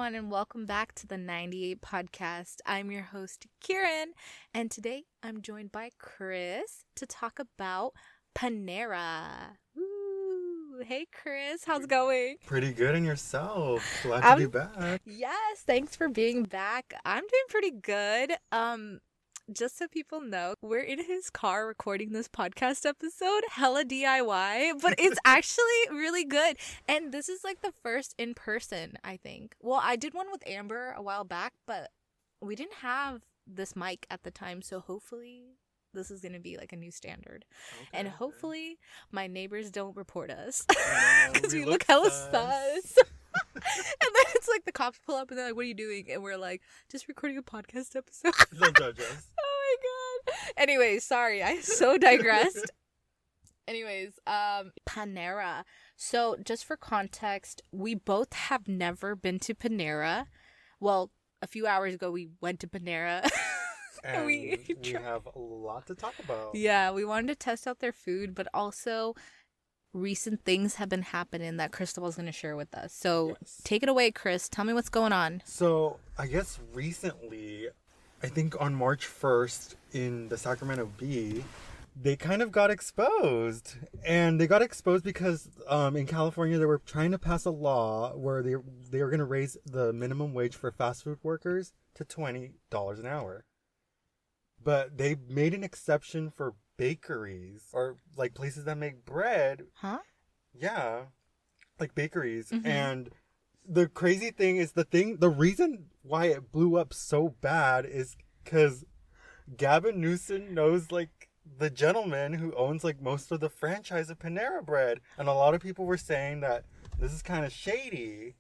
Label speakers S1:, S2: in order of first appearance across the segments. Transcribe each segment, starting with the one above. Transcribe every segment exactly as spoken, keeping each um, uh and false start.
S1: everyone, and welcome back to the ninety-eight Podcast. I'm your host, Kieran, and today I'm joined by Chris to talk about Panera. Woo! Hey, Chris, how's it going?
S2: Pretty good, and yourself? Glad
S1: I'm,
S2: to be back.
S1: Yes, thanks for being back. I'm doing pretty good. Um, just so people know, we're in his car recording this podcast episode, hella D I Y, but it's actually really good. And this is like the first in person, I think. Well, I did one with Amber a while back, but we didn't have this mic at the time, so hopefully this is going to be like a new standard. Okay, and hopefully okay. my neighbors don't report us because we, we look, look hella sus. sus. And then it's like the cops pull up and they're like, what are you doing? And we're like, just recording a podcast episode.
S2: Don't judge us.
S1: Oh my god. Anyways, sorry, I so digressed. Anyways, um, Panera. So just for context, we both have never been to Panera. Well, a few hours ago we went to Panera.
S2: And we, we have a lot to talk about.
S1: Yeah, we wanted to test out their food, but also recent things have been happening that Cristobal's going to share with us. So yes. Take it away, Chris. Tell me what's going on.
S2: So I guess recently, I think on March first in the Sacramento Bee, they kind of got exposed. And they got exposed because um, in California, they were trying to pass a law where they, they were going to raise the minimum wage for fast food workers to twenty dollars an hour. But they made an exception for bakeries or like places that make bread.
S1: Huh?
S2: Yeah. Like bakeries.
S1: Mm-hmm.
S2: And the crazy thing is the thing, the reason why it blew up so bad is because Gavin Newsom knows like the gentleman who owns like most of the franchise of Panera Bread. And a lot of people were saying that this is kind of shady.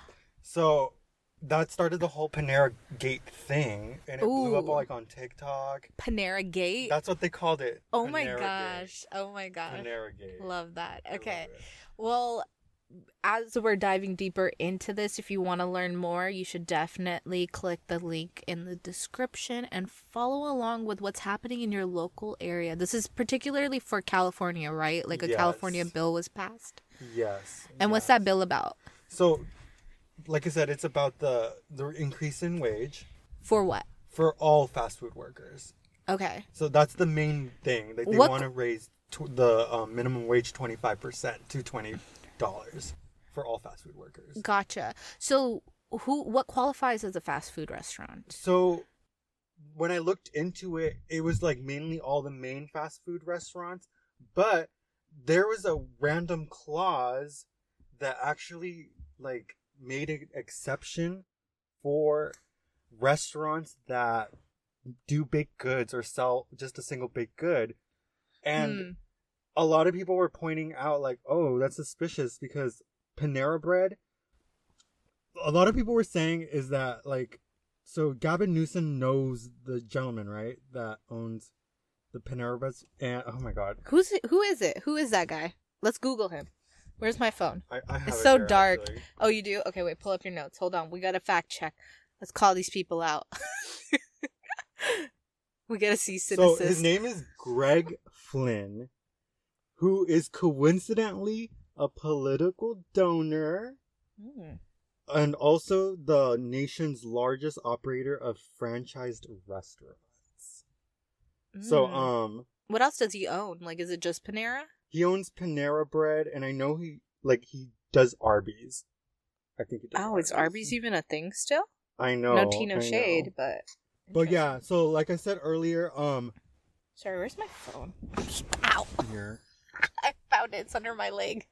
S2: So that started the whole Panera Gate thing, and it
S1: Ooh.
S2: blew up like on TikTok.
S1: Panera Gate?
S2: That's what they called it.
S1: Oh
S2: Panera
S1: my
S2: Gate.
S1: gosh. Oh my gosh.
S2: Panera Gate.
S1: Love that.
S2: I
S1: okay.
S2: love
S1: Well, as we're diving deeper into this, if you want to learn more, you should definitely click the link in the description and follow along with what's happening in your local area. This is particularly for California, right? Like a
S2: yes.
S1: California bill was passed.
S2: Yes.
S1: And
S2: yes.
S1: what's that bill about?
S2: So, like I said, it's about the the increase in wage.
S1: For what?
S2: For all fast food workers.
S1: Okay.
S2: So that's the main thing. They, they
S1: What-
S2: want to raise t- the um, minimum wage twenty-five percent to twenty dollars for all fast food workers.
S1: Gotcha. So who? What qualifies as a fast food restaurant?
S2: So when I looked into it, it was like mainly all the main fast food restaurants. But there was a random clause that actually like made an exception for restaurants that do baked goods or sell just a single baked good. And hmm. a lot of people were pointing out like, oh, that's suspicious because Panera Bread, a lot of people were saying is that like, so Gavin Newsom knows the gentleman, right, that owns the Panera Bread. And oh my god,
S1: who's who is it? Who is that guy? Let's Google him. Where's my phone?
S2: I, I have
S1: it's
S2: it
S1: so
S2: here,
S1: dark.
S2: Actually.
S1: Oh, you do? Okay, wait, pull up your notes. Hold on. We got to fact check. Let's call these people out. We got to see
S2: So his name is Greg Flynn, who is coincidentally a political donor mm. and also the nation's largest operator of franchised restaurants. Mm. So, um...
S1: what else does he own? Like, is it just Panera?
S2: He owns Panera Bread, and I know he, like, he does Arby's. I think he does
S1: Oh,
S2: Arby's.
S1: is Arby's even a thing still?
S2: I know.
S1: No tea, no
S2: I
S1: shade,
S2: know.
S1: but...
S2: But yeah, so like I said earlier, um...
S1: Sorry, where's my phone? Ow!
S2: Here.
S1: I found it. It's under my leg.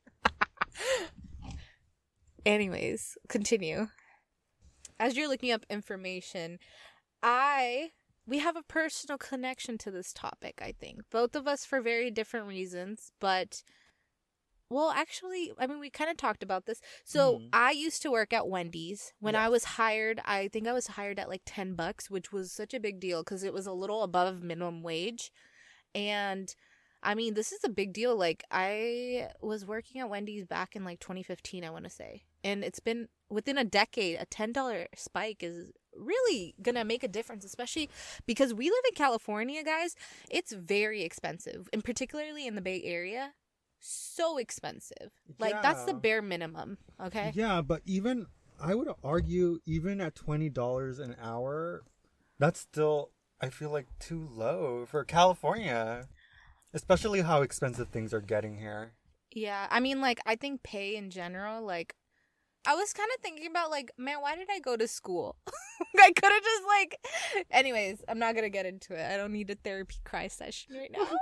S1: Anyways, continue. As you're looking up information, I... We have a personal connection to this topic, I think. Both of us for very different reasons, but... Well, actually, I mean, we kind of talked about this. So mm. I used to work at Wendy's. When yes. I was hired, I think I was hired at like ten bucks, which was such a big deal because it was a little above minimum wage. And I mean, this is a big deal. Like, I was working at Wendy's back in like twenty fifteen, I want to say. And it's been within a decade, a ten dollars spike is really going to make a difference, especially because we live in California, guys. It's very expensive, and particularly in the Bay Area. So expensive. Like, yeah. That's the bare minimum, okay?
S2: Yeah, but even I would argue even at twenty dollars an hour, that's still, I feel like, too low for California. Especially how expensive things are getting here.
S1: Yeah, I mean, like, I think pay in general, like, I was kind of thinking about, like, man, why did I go to school? I could have just, like, anyways, I'm not going to get into it. I don't need a therapy cry session right now.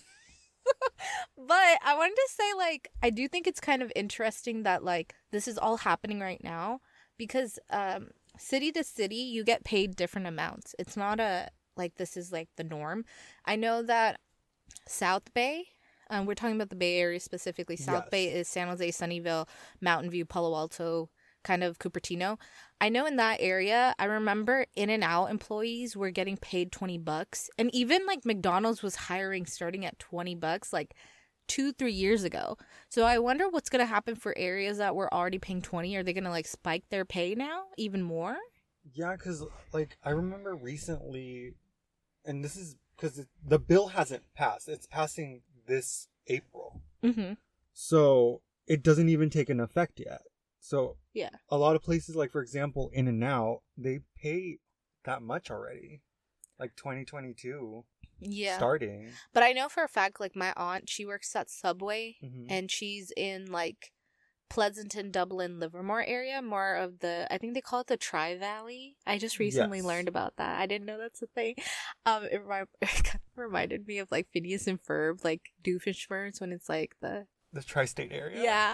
S1: But I wanted to say, like, I do think it's kind of interesting that, like, this is all happening right now because um, city to city, you get paid different amounts. It's not a, like, this is, like, the norm. I know that South Bay, um, we're talking about the Bay Area specifically. South
S2: Yes.
S1: Bay is San Jose, Sunnyvale, Mountain View, Palo Alto, kind of Cupertino. I know in that area, I remember In-N-Out employees were getting paid twenty bucks. And even like McDonald's was hiring starting at twenty bucks like two, three years ago. So I wonder what's going to happen for areas that were already paying twenty. Are they going to like spike their pay now even more?
S2: Yeah, because, like, I remember recently, and this is because the bill hasn't passed. It's passing this April.
S1: Mm-hmm.
S2: So it doesn't even take an effect yet. So
S1: Yeah.
S2: a lot of places, like, for example, In-N-Out, they pay that much already. Like twenty twenty-two
S1: Yeah.
S2: starting.
S1: But I know for a fact, like, my aunt, she works at Subway,
S2: Mhm.
S1: and she's in, like, Pleasanton, Dublin, Livermore area, more of the, I think they call it the Tri-Valley. I just recently
S2: Yes.
S1: learned about that. I didn't know that's a thing. Um, it, remi- it kind of reminded me of, like, Phineas and Ferb, like, Doofenshmirtz, when it's, like, the...
S2: The tri-state area?
S1: Yeah.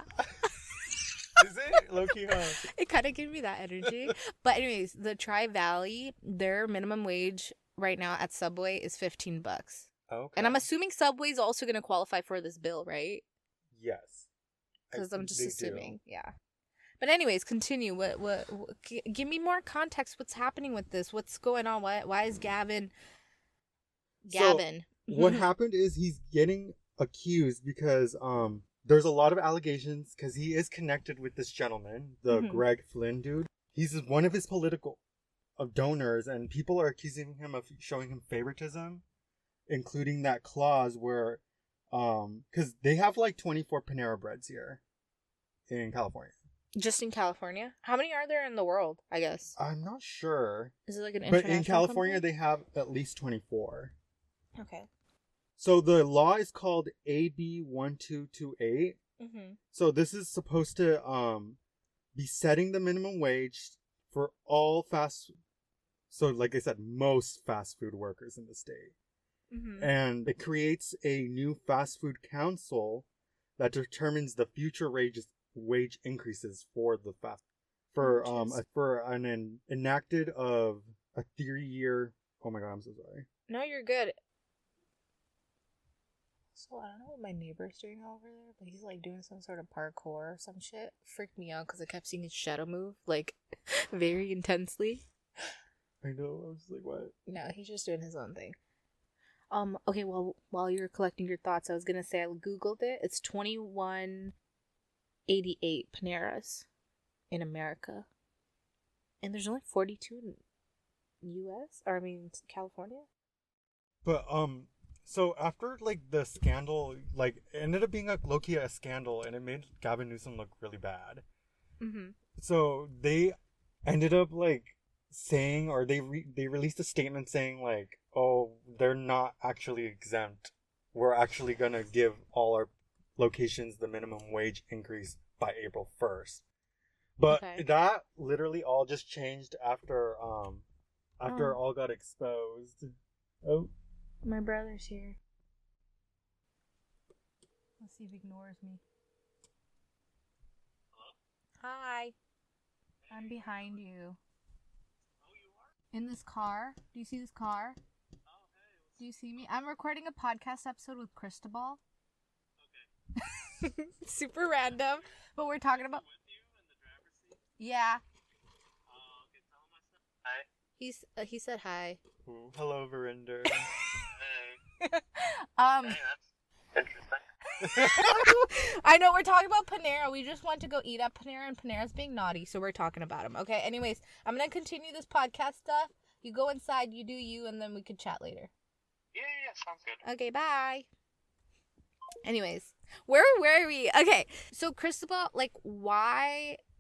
S2: Is it? Low-key, huh?
S1: It kind of gave me that energy. But anyways, the Tri-Valley, their minimum wage right now at Subway is fifteen bucks.
S2: Okay.
S1: And I'm assuming Subway's also going to qualify for this bill, right?
S2: Yes. I
S1: Because I'm
S2: think
S1: just
S2: they do.
S1: assuming, yeah. But anyways, continue. What, what? What? G- give me more context. What's happening with this? What's going on? Why? Why is Gavin?
S2: So,
S1: Gavin.
S2: What happened is he's getting accused because um there's a lot of allegations because he is connected with this gentleman, the
S1: Mhm.
S2: Greg Flynn dude. He's one of his political of donors, and people are accusing him of showing him favoritism, including that clause where um because they have like twenty-four Panera Breads here in California.
S1: Just in California? How many are there in the world? I guess.
S2: I'm not sure,
S1: Is it like an
S2: but
S1: international
S2: in California
S1: company?
S2: they have at least twenty-four.
S1: Okay.
S2: So the law is called A B one two two eight.
S1: Mm-hmm.
S2: So this is supposed to um be setting the minimum wage for all fast so like I said, most fast food workers in the state.
S1: Mm-hmm.
S2: And it creates a new fast food council that determines the future wages wage increases for the fast for um
S1: Interesting.
S2: for an, an enacted of a three year oh my god, I'm so sorry.
S1: No, you're good. So I don't know what my neighbor's doing over there, but he's like doing some sort of parkour or some shit. Freaked me out because I kept seeing his shadow move like very intensely.
S2: I know, I was like, what?
S1: No, he's just doing his own thing. Um. Okay. Well, while you're collecting your thoughts, I was gonna say I googled it. It's twenty-one eighty-eight Paneras in America, and there's only forty-two in U S or I mean California.
S2: But um, so after like the scandal, like it ended up being a low-key a scandal, and it made Gavin Newsom look really bad.
S1: Mm-hmm.
S2: So they ended up like saying, or they re- they released a statement saying like, oh, they're not actually exempt. We're actually gonna give all our locations the minimum wage increase by April first. But
S1: Okay.
S2: that literally all just changed after um after
S1: Oh.
S2: all got exposed. Oh.
S1: My brother's here. Let's see if he ignores me. Hi. I'm behind you. In this car. Do you see this car? Do you see me? I'm recording a podcast episode with Cristobal. Okay. Super random. But we're talking about... Yeah.
S3: Hi.
S1: He's uh, he said hi.
S2: Ooh, hello, Verinder.
S3: Hey.
S1: Um
S3: Hey, that's interesting.
S1: I know we're talking about Panera. We just want to go eat at Panera, and Panera's being naughty, so we're talking about him. Okay. Anyways, I'm gonna continue this podcast stuff. You go inside, you do you, and then we could chat later.
S3: Yeah, yeah, yeah, sounds good.
S1: Okay. Bye. Anyways, where were we? Okay. So Cristobal, like, why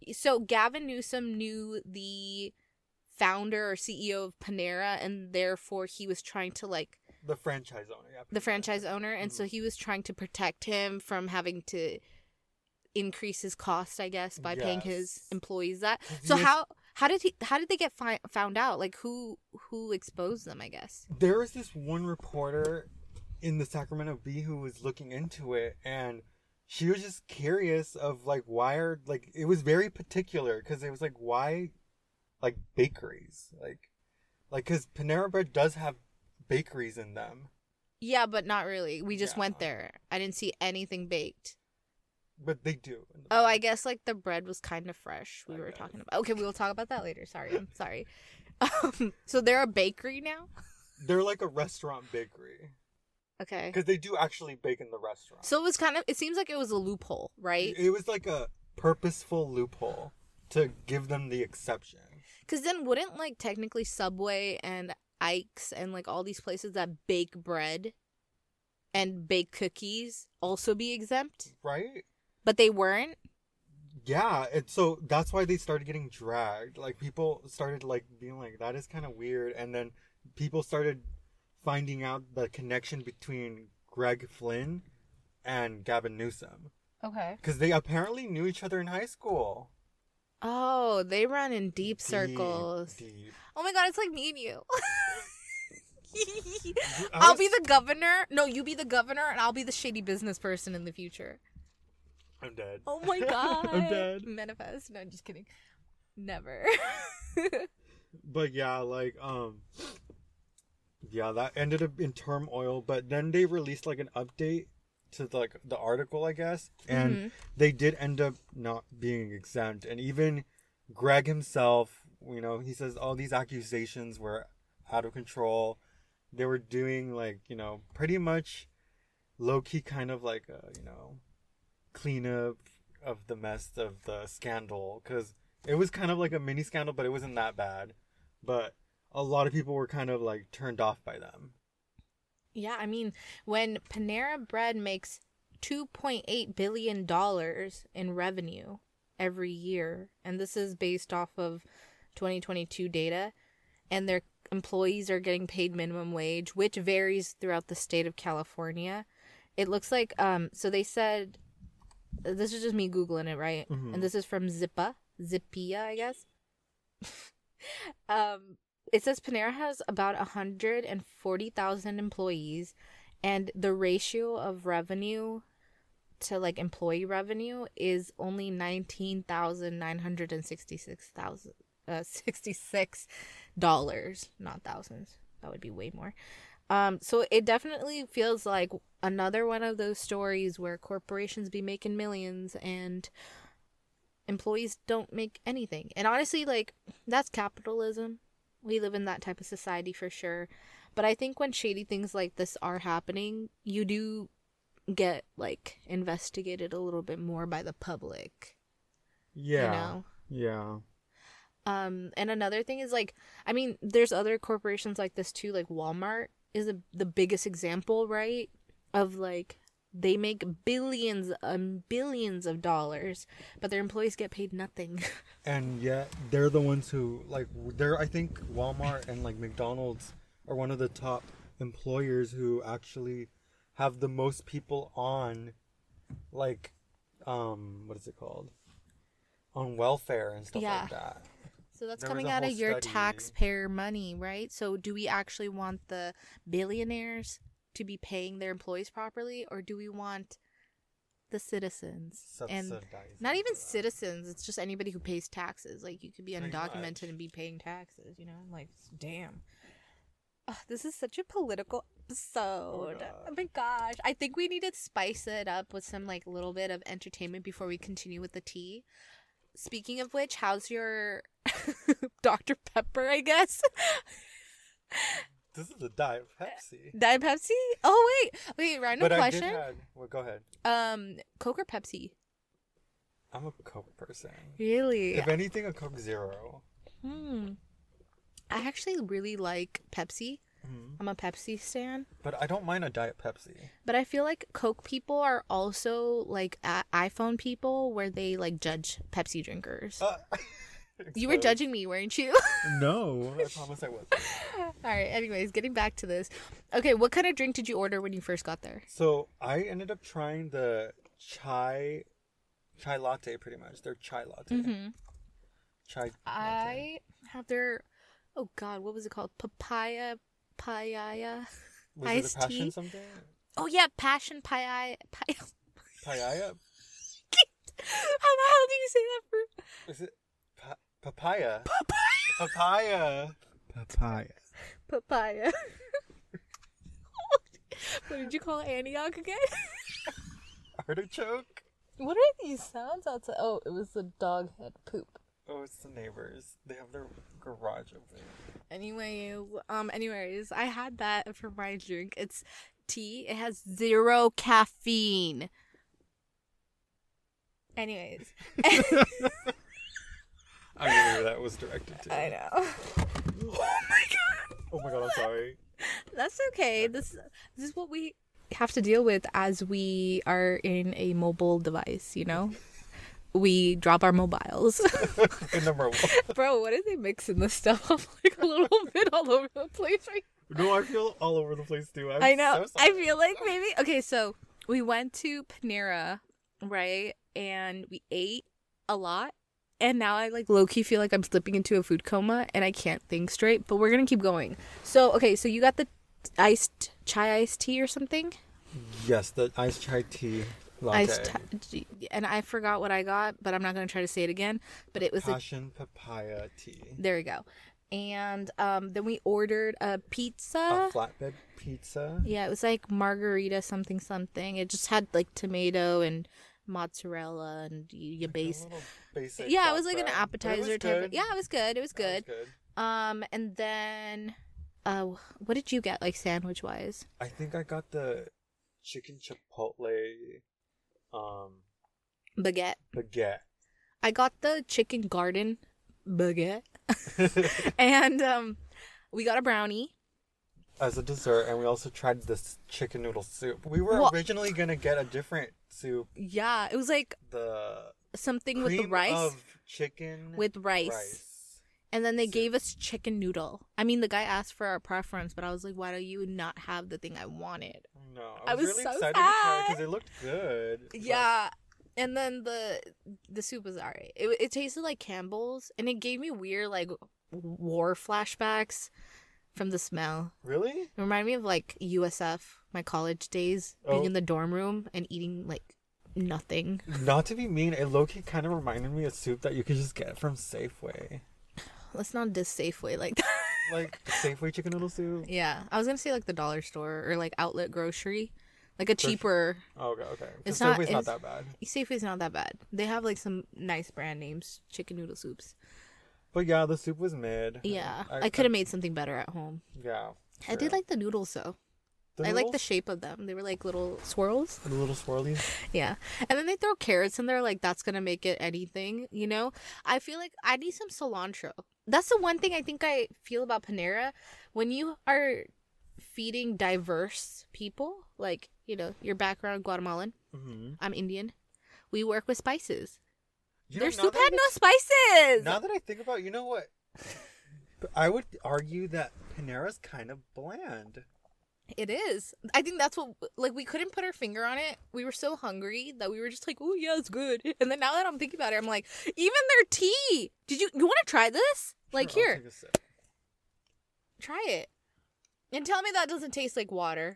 S1: So Gavin Newsom knew the founder or C E O of Panera, and therefore he was trying to like
S2: The franchise owner, yeah.
S1: the franchise owner, and
S2: Mhm.
S1: so he was trying to protect him from having to increase his cost, I guess, by paying his
S2: Yes.
S1: employees that.
S2: 'Cause he
S1: So
S2: was-
S1: how how did he how did they get fi- found out? Like who who exposed them? I guess.
S2: There was this one reporter in the Sacramento Bee who was looking into it, and she was just curious of like why are like it was very particular because it was like why like bakeries like like because Panera Bread does have bakeries in them,
S1: Yeah, but not really. We just
S2: Yeah.
S1: went there. I didn't see anything baked.
S2: but they do. in the
S1: Oh,
S2: back.
S1: I guess like the bread was kind of fresh. We
S2: I
S1: were
S2: guess.
S1: talking about. Okay, we will talk about that later. Sorry, I'm sorry. Um, so they're a bakery now.
S2: They're like a restaurant bakery
S1: Okay.
S2: because they do actually bake in the restaurant.
S1: So it was kind of. It seems like it was a loophole, right?
S2: It was like a purposeful loophole to give them the exception.
S1: Because then wouldn't like technically Subway and Ike's and like all these places that bake bread and bake cookies also be exempt?
S2: Right?
S1: But they weren't.
S2: Yeah, and so that's why they started getting dragged. Like people started like being like that is kind of weird, and then people started finding out the connection between Greg Flynn and Gavin Newsom
S1: Okay.
S2: because they apparently knew each other in high school.
S1: Oh, they run in deep circles.
S2: Deep, deep.
S1: Oh my god, it's like me and you.
S2: I
S1: I'll
S2: was-
S1: be the governor. No, you be the governor, and I'll be the shady business person in the future.
S2: I'm dead.
S1: Oh my god.
S2: I'm dead.
S1: Manifest. No, I'm just kidding. Never.
S2: But yeah, like um, yeah, that ended up in turmoil. But then they released like an update to like the article, I guess, and
S1: Mhm.
S2: they did end up not being exempt. And even Greg himself, you know, he says all these accusations were out of control. They were doing like, you know, pretty much low key kind of like a, you know, cleanup of the mess of the scandal, because it was kind of like a mini scandal, but it wasn't that bad. But a lot of people were kind of like turned off by them.
S1: Yeah, I mean, when Panera Bread makes two point eight billion dollars in revenue every year, and this is based off of twenty twenty-two data, and their employees are getting paid minimum wage, which varies throughout the state of California. It looks like, um, so they said, this is just me Googling it, right?
S2: Mhm.
S1: And this is from Zippa, Zippia, I guess. um, it says Panera has about one hundred forty thousand employees, and the ratio of revenue to like employee revenue is only nineteen thousand nine hundred sixty-six thousand uh sixty-six dollars, not thousands. That would be way more. Um so it definitely feels like another one of those stories where corporations be making millions and employees don't make anything. And honestly, like, that's capitalism. We live in that type of society for sure. But I think when shady things like this are happening, you do get like investigated a little bit more by the public.
S2: Yeah.
S1: You know?
S2: Yeah.
S1: Um, and another thing is like, I mean, there's other corporations like this too. Like Walmart is a, the biggest example, right? Of like, they make billions and billions of dollars, but their employees get paid nothing.
S2: And yet they're the ones who like they're I think Walmart and like McDonald's are one of the top employers who actually have the most people on like um what is it called? On welfare and stuff
S1: Yeah.
S2: like that.
S1: So that's
S2: There was
S1: coming
S2: a
S1: out of
S2: whole
S1: your
S2: study.
S1: taxpayer money, right? So do we actually want the billionaires to be paying their employees properly, or do we want the citizens? And
S2: Subsidized
S1: not even
S2: for that.
S1: citizens, it's just anybody who pays taxes. Like, you could be
S2: Pretty
S1: undocumented
S2: much.
S1: and be paying taxes, you know? Like, damn. Ugh, this is such a political episode.
S2: God.
S1: Oh my gosh. I think we need to spice it up with some, like, little bit of entertainment before we continue with the tea. Speaking of which, how's your Doctor Pepper, I guess?
S2: This is a Diet Pepsi.
S1: Diet Pepsi? Oh, wait. Wait, random
S2: But I
S1: question.
S2: did have well go ahead.
S1: Um, Coke or Pepsi?
S2: I'm a Coke person.
S1: Really?
S2: If anything, a Coke Zero.
S1: Hmm. I actually really like Pepsi.
S2: Mhm.
S1: I'm a Pepsi stan.
S2: But I don't mind a Diet Pepsi.
S1: But I feel like Coke people are also like a- iPhone people where they like judge Pepsi drinkers.
S2: Uh,
S1: You were
S2: exposed.
S1: judging me, weren't you?
S2: No, I promise I wasn't.
S1: All right, anyways, getting back to this. Okay, what kind of drink did you order when you first got there?
S2: So I ended up trying the chai, chai latte, pretty much. Their chai latte.
S1: Mm-hmm.
S2: Chai latte.
S1: I have their, oh God, what was it called? Papaya, papaya.
S2: Was
S1: iced
S2: it a passion
S1: tea?
S2: something?
S1: Oh yeah, passion papaya. Papaya.
S2: Papaya?
S1: How the hell do you say that for?
S2: Is it pa- papaya? Papaya. Papaya.
S1: Papaya. What did you call it? Antioch again?
S2: Artichoke?
S1: What are these sounds outside? Oh, it was the dog head poop.
S2: Oh, it's the neighbors. They have their garage open.
S1: Anyway, um, anyways, I had that for my drink. It's tea. It has zero caffeine. Anyways.
S2: I knew who that was directed to.
S1: I know. Oh my god.
S2: Oh my god, I'm sorry.
S1: That's okay. This this is what we have to deal with as we are in a mobile device, you know? We drop our mobiles.
S2: In number one.
S1: Bro, what is they mixing this stuff up like a little bit all over the place right
S2: No, I feel all over the place too. I'm
S1: I know.
S2: so
S1: I
S2: sorry.
S1: feel like maybe okay, so we went to Panera, right? And we ate a lot. And now I like low key feel like I'm slipping into a food coma and I can't think straight, but we're gonna keep going. So okay, so you got the iced chai iced tea or something?
S2: Yes, the iced chai tea latte.
S1: Iced tea, and I forgot what I got, but I'm not gonna try to say it again. But it was a,
S2: Passion papaya tea.
S1: there we go. And um, then we ordered a pizza.
S2: A flatbed pizza.
S1: Yeah, it was like margarita something something. It just had like tomato and mozzarella and y- your
S2: Like a
S1: base.
S2: little basic
S1: Yeah, it was like an
S2: flatbread. But it
S1: appetizer
S2: was
S1: type. Of,
S2: good.
S1: yeah, it was good. It was
S2: That
S1: good.
S2: was good.
S1: Um, and then, uh, what did you get like sandwich wise?
S2: I think I got the chicken chipotle um
S1: Baguette.
S2: baguette.
S1: I got the chicken garden baguette, and um, we got a brownie.
S2: As a dessert, and we also tried this chicken noodle soup. We were
S1: Well-
S2: originally gonna get a different soup.
S1: Yeah, it was like
S2: The
S1: something with the
S2: cream
S1: rice.
S2: of chicken
S1: With rice.
S2: rice.
S1: And then they
S2: soup.
S1: gave us chicken noodle. I mean, the guy asked for our preference, but I was like, why do you not have the thing I wanted?
S2: No,
S1: I
S2: I was,
S1: was
S2: really
S1: so
S2: excited to try it
S1: sad.
S2: because it looked good. but-
S1: Yeah. And then the the soup was alright. It it tasted like Campbell's, and it gave me weird like war flashbacks from the smell.
S2: Really?
S1: It reminded me of like U S F, my college days, being
S2: Oh.
S1: in the dorm room and eating like nothing.
S2: Not to be mean, it low-key kind of reminded me of soup that you could just get from Safeway.
S1: Let's not diss Safeway like that.
S2: Like Safeway chicken noodle soup.
S1: Yeah, I was gonna say like the dollar store or like outlet grocery, like a
S2: Grocery-
S1: cheaper.
S2: Oh, okay, okay. 'Cause
S1: It's not-
S2: Safeway's not
S1: it's-
S2: that bad.
S1: Safeway's not that bad. They have like some nice brand names, chicken noodle soups.
S2: But yeah, the soup was mid.
S1: Yeah, I, could have made something better at home.
S2: Yeah.
S1: I did
S2: true.
S1: like the noodles though.
S2: The
S1: I like the
S2: noodles?
S1: shape of them. They were like little swirls.
S2: The little swirlies.
S1: Yeah. And then they throw carrots in there, like that's gonna make it anything, you know? I feel like I need some cilantro. That's the one thing I think I feel about Panera. When you are feeding diverse people, like, you know, your background Guatemalan,
S2: Mm-hmm.
S1: I'm Indian, we work with spices.
S2: You
S1: Their
S2: know, now
S1: soup
S2: that
S1: had
S2: I-
S1: no spices.
S2: Now that I think about it, you know what? But I would argue that Panera's kind of bland.
S1: It is. I think that's what, like, we couldn't put our finger on it. We were so hungry that we were just like, oh, yeah, it's good. And then now that I'm thinking about it, I'm like, even their tea. Did you, you want to try this? Like,
S2: Sure, I'll
S1: here,
S2: take a sip.
S1: try it. And tell me that doesn't taste like water.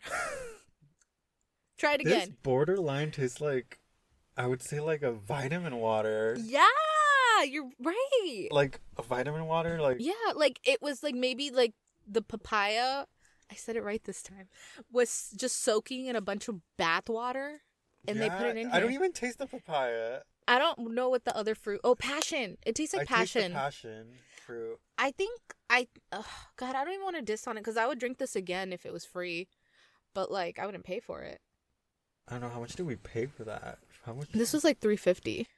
S1: Try it
S2: This
S1: again.
S2: borderline tastes like, I would say like a vitamin water.
S1: Yeah, you're right.
S2: Like a vitamin water, like
S1: Yeah, like it was like maybe like the papaya, I said it right this time, was just soaking in a bunch of bath water and they put
S2: Yeah,
S1: it in
S2: I don't
S1: here.
S2: even taste the papaya.
S1: I don't know what the other fruit. Oh, passion. It tastes like
S2: I
S1: passion.
S2: taste the passion fruit.
S1: I think I. Ugh, God, I don't even want to diss on it because I would drink this again if it was free, but like I wouldn't pay for it.
S2: I don't know how much did we pay for that. How much?
S1: This was like three fifty.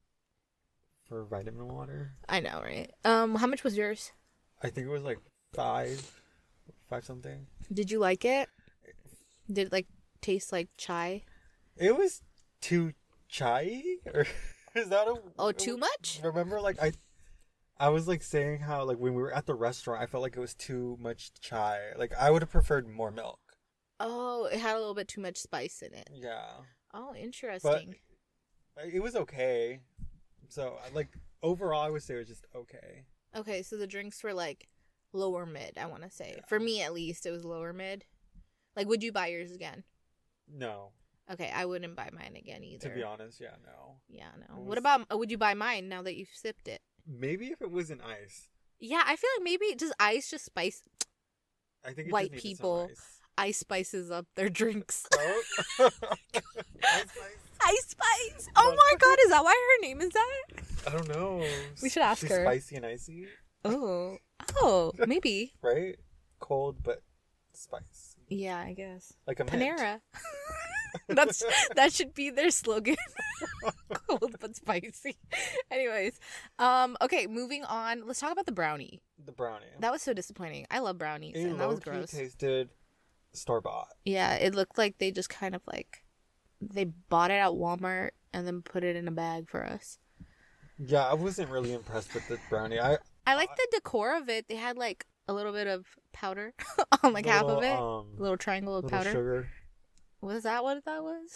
S2: for vitamin water.
S1: I know, right? Um, how much was yours?
S2: I think it was like five, five something.
S1: Did you like it? Did it like taste like chai?
S2: It was too chai, or is that a
S1: Oh, too much?
S2: Remember, like I, I was like saying how like when we were at the restaurant, I felt like it was too much chai. Like I would have preferred more milk.
S1: Oh, it had a little bit too much spice in it.
S2: Yeah.
S1: Oh, interesting.
S2: But it was okay. So like overall, I would say it was just okay.
S1: Okay, so the drinks were like lower mid, I want to say.
S2: Yeah.
S1: For me, at least, it was lower mid. Like, would you buy yours again?
S2: No.
S1: Okay, I wouldn't buy mine again either.
S2: To be honest, yeah, no.
S1: Yeah, no.
S2: It
S1: What
S2: was-
S1: about, uh, would you buy mine now that you've sipped it?
S2: Maybe if it was in ice.
S1: Yeah, I feel like maybe, does ice just spice,
S2: I think it
S1: White
S2: just needed
S1: people.
S2: Some ice.
S1: ice spices up their drinks.
S2: Oh. Ice spice?
S1: Ice Spice! Oh my god, is that why her name is that?
S2: I don't know.
S1: We should ask
S2: She's
S1: her.
S2: Spicy and icy,
S1: Oh. Oh, maybe.
S2: right? Cold but spice,
S1: Yeah, I guess.
S2: like a mint.
S1: Panera. That's that should be their slogan. Cold but spicy. Anyways, um, okay, moving on. Let's talk about the brownie.
S2: The brownie.
S1: That was so disappointing. I love brownies,
S2: It
S1: and that was
S2: low-key
S1: gross.
S2: tasted store bought.
S1: Yeah, it looked like they just kind of like they bought it at Walmart and then put it in a bag for us.
S2: Yeah, I wasn't really impressed with the brownie. I
S1: I like the decor of it. They had like a little bit of powder on like half of
S2: little,
S1: it,
S2: Um,
S1: a little triangle of
S2: little
S1: powder.
S2: sugar.
S1: Was that what that was?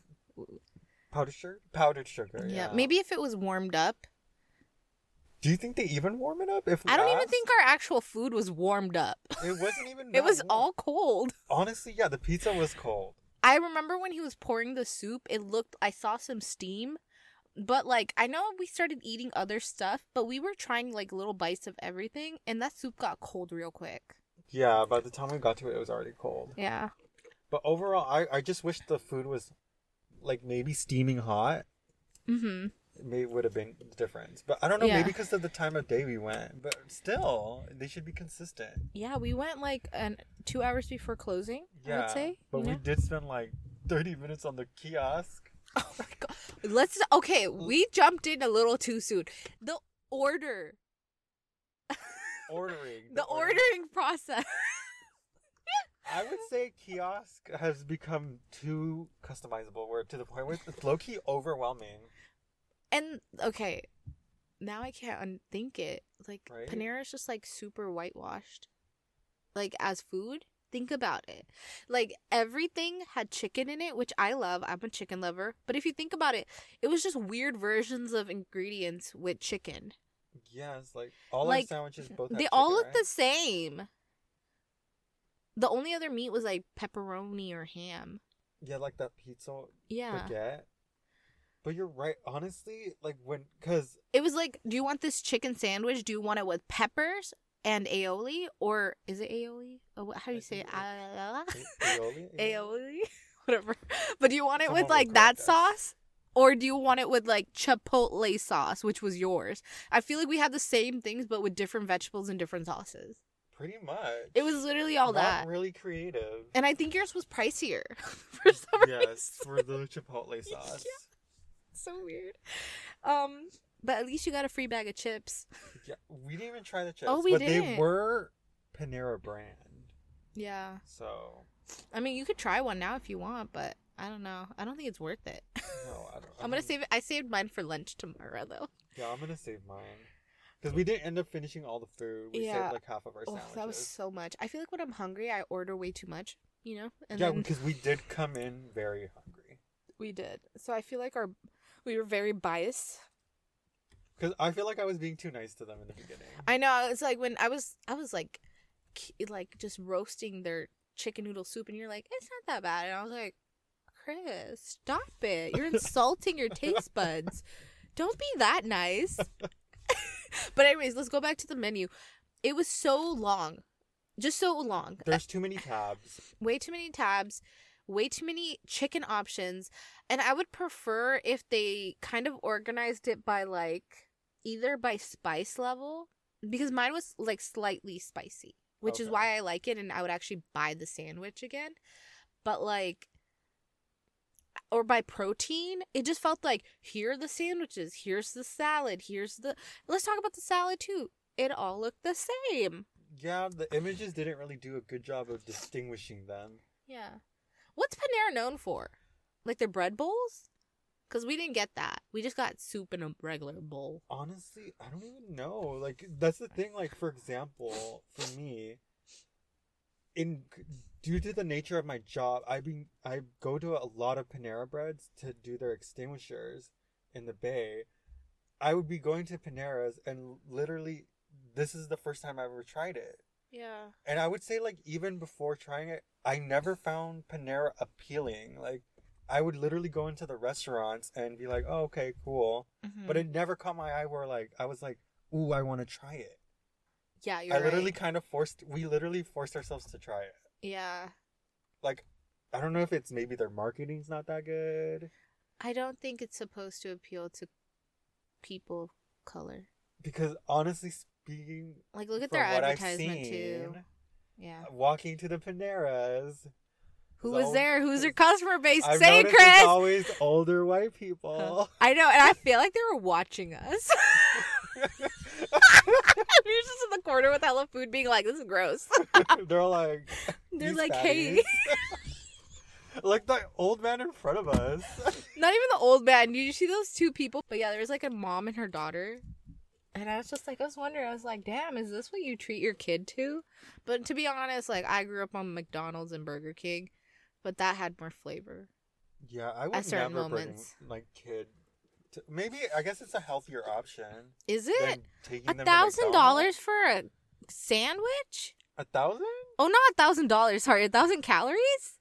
S2: Powdered sugar. Powdered sugar.
S1: Yeah.
S2: Yeah.
S1: Maybe if it was warmed up.
S2: Do you think they even warm it up? If we
S1: I don't even
S2: asked?
S1: think our actual food was warmed up.
S2: It wasn't even.
S1: It
S2: that
S1: was
S2: warm.
S1: all cold.
S2: Honestly, yeah, the pizza was cold.
S1: I remember when he was pouring the soup, it looked, I saw some steam. But, like, I know we started eating other stuff, but we were trying, like, little bites of everything, and that soup got cold real quick.
S2: Yeah, by the time we got to it, it was already cold.
S1: Yeah.
S2: But overall, I, I just wish the food was, like, maybe steaming hot.
S1: Mm-hmm.
S2: It may would have been the difference. But I don't know,
S1: Yeah.
S2: maybe because of the time of day we went. But still, they should be consistent.
S1: Yeah, we went, like, an, two hours before closing,
S2: Yeah.
S1: I would say.
S2: But
S1: you
S2: we
S1: know?
S2: did spend, like, thirty minutes on the kiosk.
S1: Oh, my God. Let's, okay, we jumped in a little too soon. The order.
S2: Ordering.
S1: The
S2: order-
S1: ordering process.
S2: I would say kiosk has become too customizable, where to the point where it's low key overwhelming.
S1: And okay, now I can't unthink it. Like
S2: Right?
S1: Panera's just like super whitewashed. Like as food, think about it. Like everything had chicken in it, which I love. I'm a chicken lover. But if you think about it, it was just weird versions of ingredients with chicken.
S2: Yes, like all
S1: Like,
S2: our sandwiches both. Have
S1: They all
S2: chicken,
S1: look
S2: right?
S1: the same. The only other meat was like pepperoni or ham.
S2: Yeah, like that pizza
S1: Yeah.
S2: baguette. But you're right. Honestly, like when, cause
S1: It was like, do you want this chicken sandwich? Do you want it with peppers and aioli? Or is it aioli? Oh, what- how do you say it?
S2: a- aioli,
S1: Aioli? Whatever. But do you want it
S2: Someone
S1: with
S2: will
S1: like that
S2: correct us.
S1: sauce? Or do you want it with like chipotle sauce, which was yours? I feel like we had the same things, but with different vegetables and different sauces.
S2: Pretty much.
S1: It was literally all
S2: Not
S1: that.
S2: really creative.
S1: And I think yours was pricier for some reason.
S2: Yes, for the chipotle sauce.
S1: So weird. Um, but at least you got a free bag of chips.
S2: Yeah, we didn't even try the chips.
S1: Oh, we
S2: but they
S1: didn't.
S2: were Panera brand.
S1: Yeah.
S2: So
S1: I mean, you could try one now if you want, but I don't know. I don't think it's worth it.
S2: no, I don't.
S1: I'm gonna save it. I saved mine for lunch tomorrow, though.
S2: Yeah, I'm gonna save mine because we didn't end up finishing all the food. We
S1: Yeah.
S2: saved like half of our
S1: Oh,
S2: sandwiches.
S1: that was so much. I feel like when I'm hungry, I order way too much. You know, and
S2: yeah,
S1: then
S2: because we did come in very hungry.
S1: we did. So I feel like our we were very biased.
S2: Because I feel like I was being too nice to them in the beginning.
S1: I know. It's like when I was, I was like, k- like just roasting their chicken noodle soup, and you're like, it's not that bad, and I was like, Chris, stop it! You're insulting your taste buds. Don't be that nice. But anyways, let's go back to the menu. It was so long, just so long.
S2: There's too many tabs.
S1: Way too many tabs, way too many chicken options, and I would prefer if they kind of organized it by like either by spice level, because mine was like slightly spicy, which is
S2: Okay.
S1: why I like it, and I would actually buy the sandwich again. But like, or by protein, it just felt like here are the sandwiches, here's the salad, here's the let's talk about the salad too. It all looked the same.
S2: Yeah, the images didn't really do a good job of distinguishing them.
S1: Yeah. What's Panera known for? Like their bread bowls? Because we didn't get that. We just got soup in a regular bowl.
S2: Honestly, I don't even know. Like, that's the thing. Like, for example, for me, in due to the nature of my job, I be I go to a lot of Panera Breads to do their extinguishers in the Bay. I would be going to Panera's, and literally, this is the first time I ever tried it.
S1: Yeah.
S2: And I would say, like, even before trying it, I never found Panera appealing. Like, I would literally go into the restaurants and be like, oh, okay, cool.
S1: Mm-hmm.
S2: But it never caught my eye where, like, I was like, ooh, I want to try it.
S1: Yeah, you're
S2: I
S1: right.
S2: literally kind of forced, we literally forced ourselves to try it.
S1: Yeah.
S2: Like, I don't know if it's maybe their marketing's not that good.
S1: I don't think it's supposed to appeal to people of color.
S2: Because honestly speaking,
S1: Like, look at
S2: from
S1: their
S2: what I've
S1: advertisement,
S2: seen,
S1: too. Yeah.
S2: walking to the Paneras.
S1: Who
S2: there's
S1: was
S2: always-
S1: there? Who's their customer base?
S2: I've
S1: Say it,
S2: noticed
S1: Chris!
S2: it's always older white people.
S1: I know, and I feel like they were watching us. We were just in the corner with hella food being like, this is gross.
S2: They're like,
S1: They're
S2: "These
S1: like, hey.
S2: fatties." Like the old man in front of us.
S1: Not even the old man. Did you see those two people? But yeah, there was like a mom and her daughter. And I was just like, I was wondering, I was like, damn, is this what you treat your kid to? But to be honest, like, I grew up on McDonald's and Burger King, but that had more flavor.
S2: Yeah, I would
S1: certain
S2: never
S1: moments.
S2: bring my kid. To, maybe I guess it's a healthier option.
S1: Is
S2: than
S1: it?
S2: taking
S1: A
S2: them to
S1: thousand
S2: McDonald's.
S1: dollars for a sandwich?
S2: A thousand?
S1: Oh, not a thousand dollars. Sorry, a thousand calories?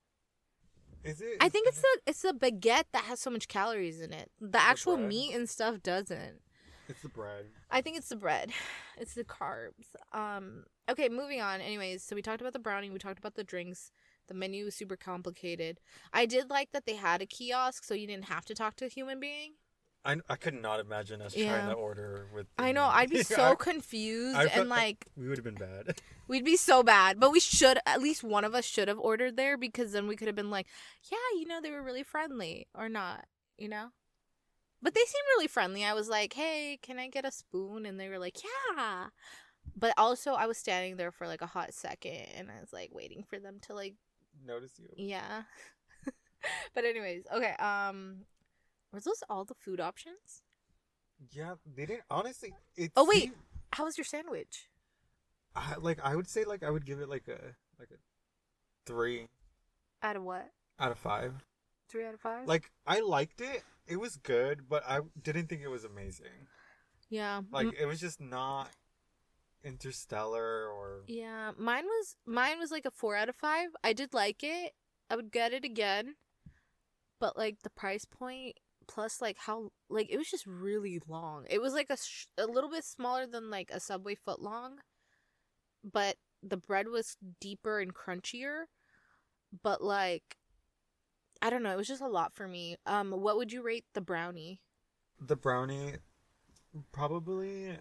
S2: Is it?
S1: I think it's the it's the baguette that has so much calories in it. The actual
S2: bread?
S1: meat and stuff doesn't.
S2: It's the bread.
S1: I think it's the bread. It's the carbs. Um. Okay, moving on. Anyways, so we talked about the brownie. We talked about the drinks. The menu was super complicated. I did like that they had a kiosk, so you didn't have to talk to a human being.
S2: I, I could not imagine us
S1: Yeah.
S2: trying to order with. the
S1: I know.
S2: meat.
S1: I'd be so
S2: I-
S1: confused
S2: I felt
S1: and like
S2: we would have been bad.
S1: we'd be so bad. But we should at least one of us should have ordered there because then we could have been like, yeah, you know, they were really friendly or not, you know. But they seemed really friendly. I was like, hey, can I get a spoon? And they were like, yeah. But also, I was standing there for like a hot second, and I was like waiting for them to like,
S2: Notice you.
S1: yeah. But anyways, okay. Um, were those all the food options?
S2: Yeah, they didn't. Honestly, it.
S1: Oh, wait.
S2: seemed-
S1: How was your sandwich?
S2: I, like I would say, like I would give it like a like a three
S1: Out of what?
S2: out of five.
S1: Three out of five.
S2: Like I liked it. It was good, but I didn't think it was amazing.
S1: Yeah.
S2: Like
S1: m-
S2: it was just not interstellar or.
S1: yeah. Mine was mine was like a four out of five. I did like it. I would get it again. But like the price point plus like how like it was just really long. It was like a sh- a little bit smaller than like a Subway foot long, but the bread was deeper and crunchier. But like I don't know, it was just a lot for me. Um what would you rate the brownie?
S2: The brownie, probably.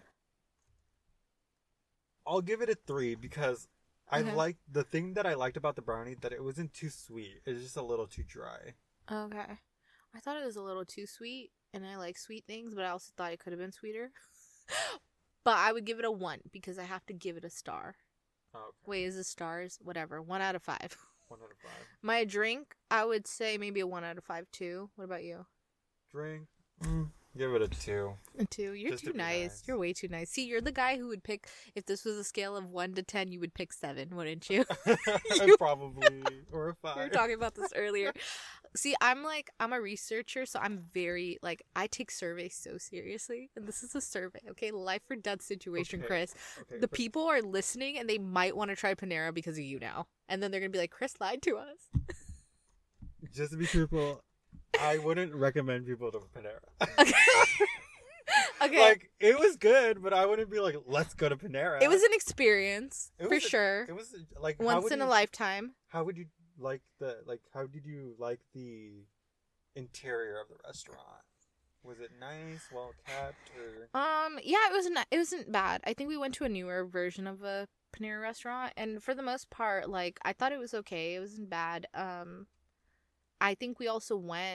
S2: I'll give it a three because I
S1: Okay.
S2: liked the thing that I liked about the brownie that it wasn't too sweet. It was just a little too dry.
S1: Okay. I thought it was a little too sweet, and I like sweet things, but I also thought it could have been sweeter. But I would give it a one because I have to give it a star.
S2: Oh, okay.
S1: Wait, is it stars? Whatever. One out of five.
S2: One out of five.
S1: My drink, I would say maybe a one out of five too. What about you?
S2: Drink. Mm, give it a two.
S1: A two. You're
S2: Just
S1: too
S2: to be
S1: nice.
S2: nice.
S1: You're way too nice. See, you're the guy who would pick, if this was a scale of one to ten, you would pick seven, wouldn't you? You-
S2: Probably or a five.
S1: We were talking about this earlier. See, I'm like, I'm a researcher, so I'm very, like, I take surveys so seriously. And this is a survey, okay? Life or death situation,
S2: Okay.
S1: Chris.
S2: Okay,
S1: The
S2: but-
S1: people are listening and they might want to try Panera because of you now. And then they're going to be like, Chris lied to us.
S2: Just to be truthful, I wouldn't recommend people to Panera.
S1: Okay. Okay.
S2: Like it was good, but I wouldn't be like, let's go to Panera.
S1: it was an experience,
S2: It
S1: for
S2: was a-
S1: sure.
S2: It was like how
S1: Once
S2: would
S1: in a
S2: you-
S1: lifetime.
S2: How would you like the like? How did you like the interior of the restaurant? Was it nice, well kept, or
S1: Um, yeah, it wasn't it wasn't bad. I think we went to a newer version of a Panera restaurant, and for the most part, like I thought it was okay. It wasn't bad. Um, I think we also went